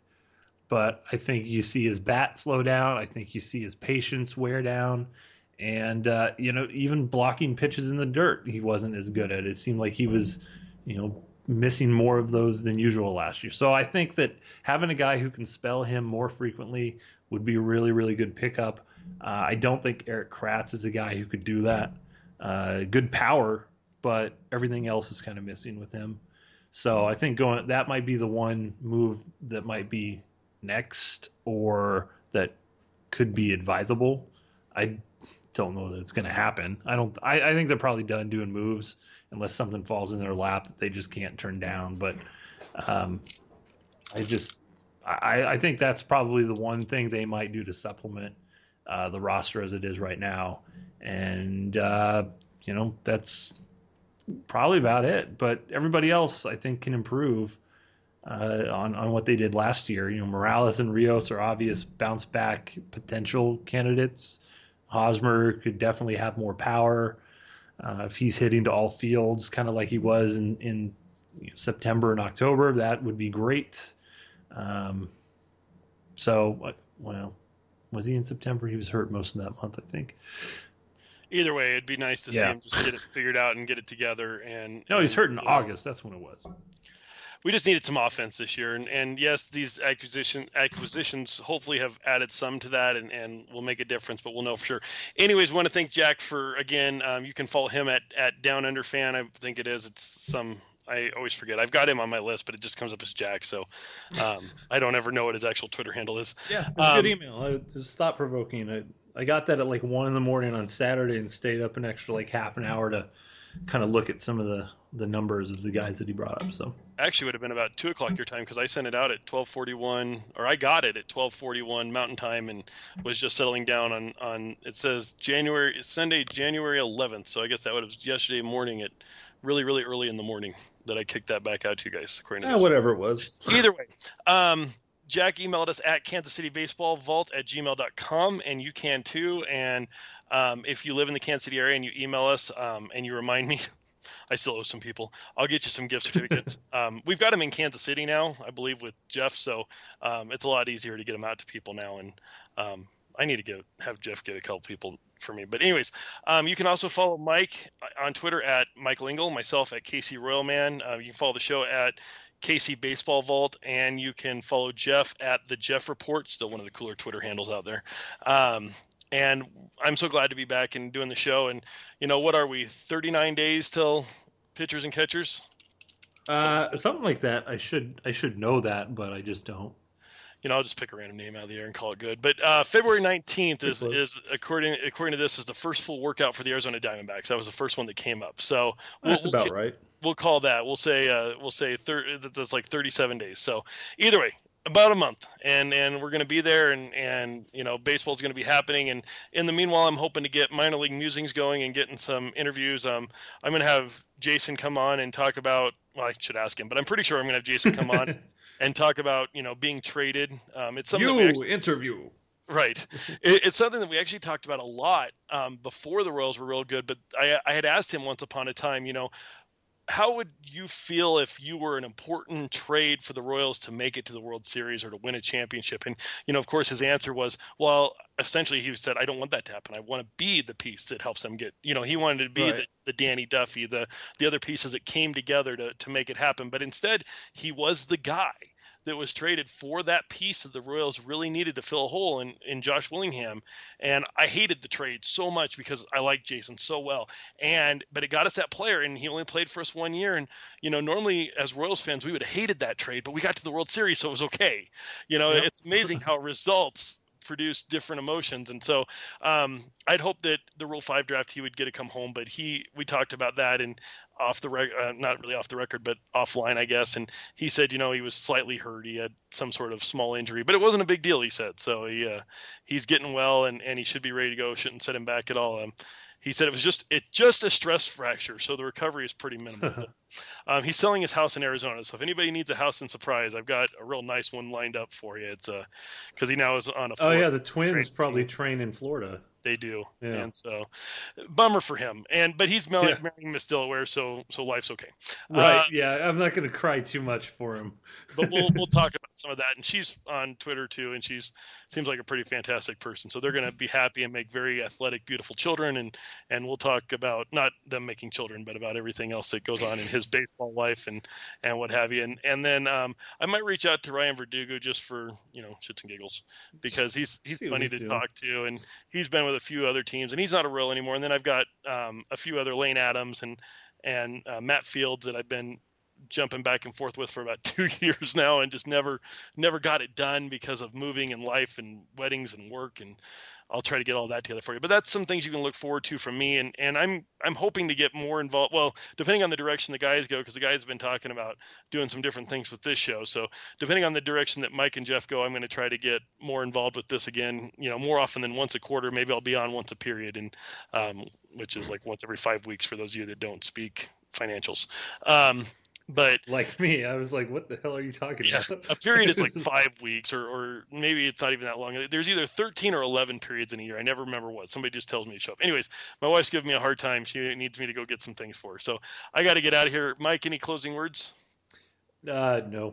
But I think you see his bat slow down. I think you see his patience wear down. And, uh, you know, even blocking pitches in the dirt, he wasn't as good at it. It seemed like he was, you know, missing more of those than usual last year. So I think that having a guy who can spell him more frequently would be a really, really good pickup. Uh, I don't think Erik Kratz is a guy who could do that. Uh, good power, but everything else is kind of missing with him. So I think going that might be the one move that might be next or that could be advisable. I don't know that it's going to happen. I don't. I, I think they're probably done doing moves unless something falls in their lap that they just can't turn down. But um, I just I, I think that's probably the one thing they might do to supplement uh, the roster as it is right now. And uh, you know, that's probably about it. But everybody else, I think, can improve uh, on on what they did last year. You know, Morales and Rios are obvious bounce back potential candidates. Hosmer could definitely have more power uh, if he's hitting to all fields, kind of like he was in, in you know, September and October. That would be great. Um, so, well, was he in September? He was hurt most of that month, I think. Either way, it'd be nice to yeah. see him just get it figured out and get it together. And no, he's and, hurt in you know, August. That's when it was. We just needed some offense this year, and, and yes, these acquisition acquisitions hopefully have added some to that, and, and will make a difference. But we'll know for sure. Anyways, want to thank Jack for again. Um, you can follow him at at Down Under Fan. I think it is. It's some. I always forget. I've got him on my list, but it just comes up as Jack, so um, I don't ever know what his actual Twitter handle is. Yeah, it's a um, good email. It was thought provoking. I I got that at like one in the morning on Saturday and stayed up an extra like half an hour to kind of look at some of the, the numbers of the guys that he brought up. So actually would have been about two o'clock your time because I sent it out at twelve forty-one, or I got it at twelve forty-one Mountain Time, and was just settling down on, on it says January Sunday January eleventh. So I guess that would have yesterday morning at really really early in the morning that I kicked that back out to you guys. According to yeah, this. whatever it was. Either way, um, Jack emailed us at Kansas City Baseball Vault at gmail dot com, and you can too. And um, if you live in the Kansas City area and you email us um, and you remind me, I still owe some people, I'll get you some gift certificates. um, we've got them in Kansas City now, I believe, with Jeff, so um, it's a lot easier to get them out to people now. And um, I need to get have Jeff get a couple people for me. But anyways, um, you can also follow Mike on Twitter at Michael Engel, myself at Casey Royalman. Uh, you can follow the show at K C Baseball Vault, and you can follow Jeff at the Jeff Report, still one of the cooler Twitter handles out there. Um, and I'm so glad to be back and doing the show. And you know, what are we, thirty-nine days till pitchers and catchers? Uh, something like that. I should I should know that, but I just don't. You know, I'll just pick a random name out of the air and call it good. But uh, February nineteenth is, is according according to this is the first full workout for the Arizona Diamondbacks. That was the first one that came up. So we'll, That's about we'll, right. We'll call that. We'll say uh, we'll say thir- that's like thirty-seven days. So either way, about a month, and and we're going to be there, and and you know, baseball's going to be happening. And in the meanwhile, I'm hoping to get minor league musings going and getting some interviews. Um, I'm going to have Jason come on and talk about. Well, I should ask him, but I'm pretty sure I'm going to have Jason come on and talk about, you know, being traded. Um, it's something you that we actually, interview. Right. It, it's something that we actually talked about a lot um, before the Royals were real good. But I, I had asked him once upon a time, you know, how would you feel if you were an important trade for the Royals to make it to the World Series or to win a championship? And, you know, of course, his answer was, well, essentially he said, I don't want that to happen. I want to be the piece that helps them get, you know, he wanted to be right. the, the Danny Duffy, the, the other pieces that came together to, to make it happen. But instead, he was the guy that was traded for that piece that the Royals really needed to fill a hole in, in Josh Willingham. And I hated the trade so much because I liked Jason so well. And but it got us that player, and he only played for us one year. And, you know, normally as Royals fans, we would have hated that trade, but we got to the World Series, so it was okay. You know, yep. It's amazing how results produce different emotions. And so um, I'd hope that the Rule five draft, he would get to come home, but he, we talked about that and off the record, uh, not really off the record, but offline, I guess. And he said, you know, he was slightly hurt. He had some sort of small injury, but it wasn't a big deal, he said. So he, uh, he's getting well, and, and he should be ready to go. Shouldn't set him back at all. Um, He said it was just it just a stress fracture, so the recovery is pretty minimal. But, um, he's selling his house in Arizona, so if anybody needs a house in Surprise, I've got a real nice one lined up for you. It's uh, because he now is on a. Oh yeah, the Twins probably team. train in Florida. They do, yeah. And so bummer for him. And but he's marrying yeah. Miss Delaware, so so life's okay. Right? Uh, yeah, I'm not going to cry too much for him. But we'll we'll talk about some of that. And she's on Twitter too, and she's seems like a pretty fantastic person. So they're going to be happy and make very athletic, beautiful children. And and we'll talk about not them making children, but about everything else that goes on in his baseball life and and what have you. And and then um, I might reach out to Ryan Verdugo just for you know shits and giggles because he's he's funny to doing. talk to, and he's been with a few other teams, and he's not a Royal anymore. And then I've got um, a few other Lane Adams and and uh, Matt Fields that I've been jumping back and forth with for about two years now, and just never never got it done because of moving and life and weddings and work. And I'll try to get all that together for you. But that's some things you can look forward to from me, and and I'm I'm hoping to get more involved. Well, depending on the direction the guys go, because the guys have been talking about doing some different things with this show. So depending on the direction that Mike and Jeff go, I'm going to try to get more involved with this again. You know, more often than once a quarter. Maybe I'll be on once a period, and um, which is like once every five weeks for those of you that don't speak financials. Um, But like me, I was like, what the hell are you talking yeah, about? A period is like five weeks or, or maybe it's not even that long. There's either thirteen or eleven periods in a year. I never remember what. Somebody just tells me to show up. Anyways, my wife's giving me a hard time. She needs me to go get some things for her. So I got to get out of here. Mike, any closing words? Uh, no.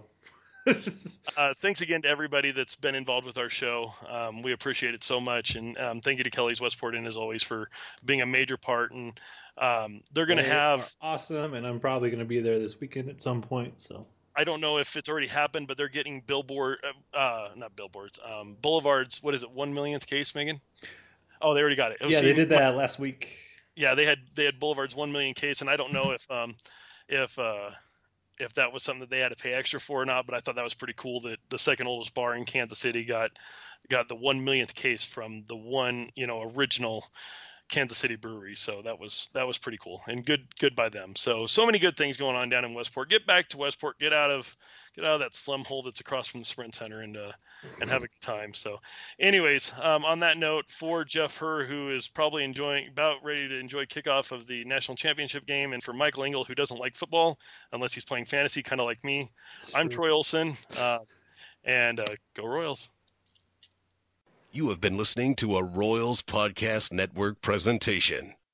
uh, thanks again to everybody that's been involved with our show. Um, we appreciate it so much. And um, thank you to Kelly's Westport Inn, as always, for being a major part. And um, they're going to have awesome. And I'm probably going to be there this weekend at some point. So I don't know if it's already happened, but they're getting billboard, uh, not billboards, um, boulevards. What is it? One millionth case, Megan? Oh, they already got it. it yeah, they did that last week. Yeah, they had, they had boulevards, one million case. And I don't know if, um, if, uh, if that was something that they had to pay extra for or not, but I thought that was pretty cool that the second oldest bar in Kansas City got got the one millionth case from the one, you know, original Kansas City brewery. So that was that was pretty cool and good good by them. So so many good things going on down in Westport. Get back to Westport. Get out of get out of that slum hole that's across from the Sprint Center and uh, and have a good time. So, anyways, um, on that note, for Jeff Herr, who is probably enjoying about ready to enjoy kickoff of the national championship game, and for Michael Engel, who doesn't like football unless he's playing fantasy, kind of like me, that's I'm true. Troy Olson, uh, and uh, go Royals. You have been listening to a Royals Podcast Network presentation.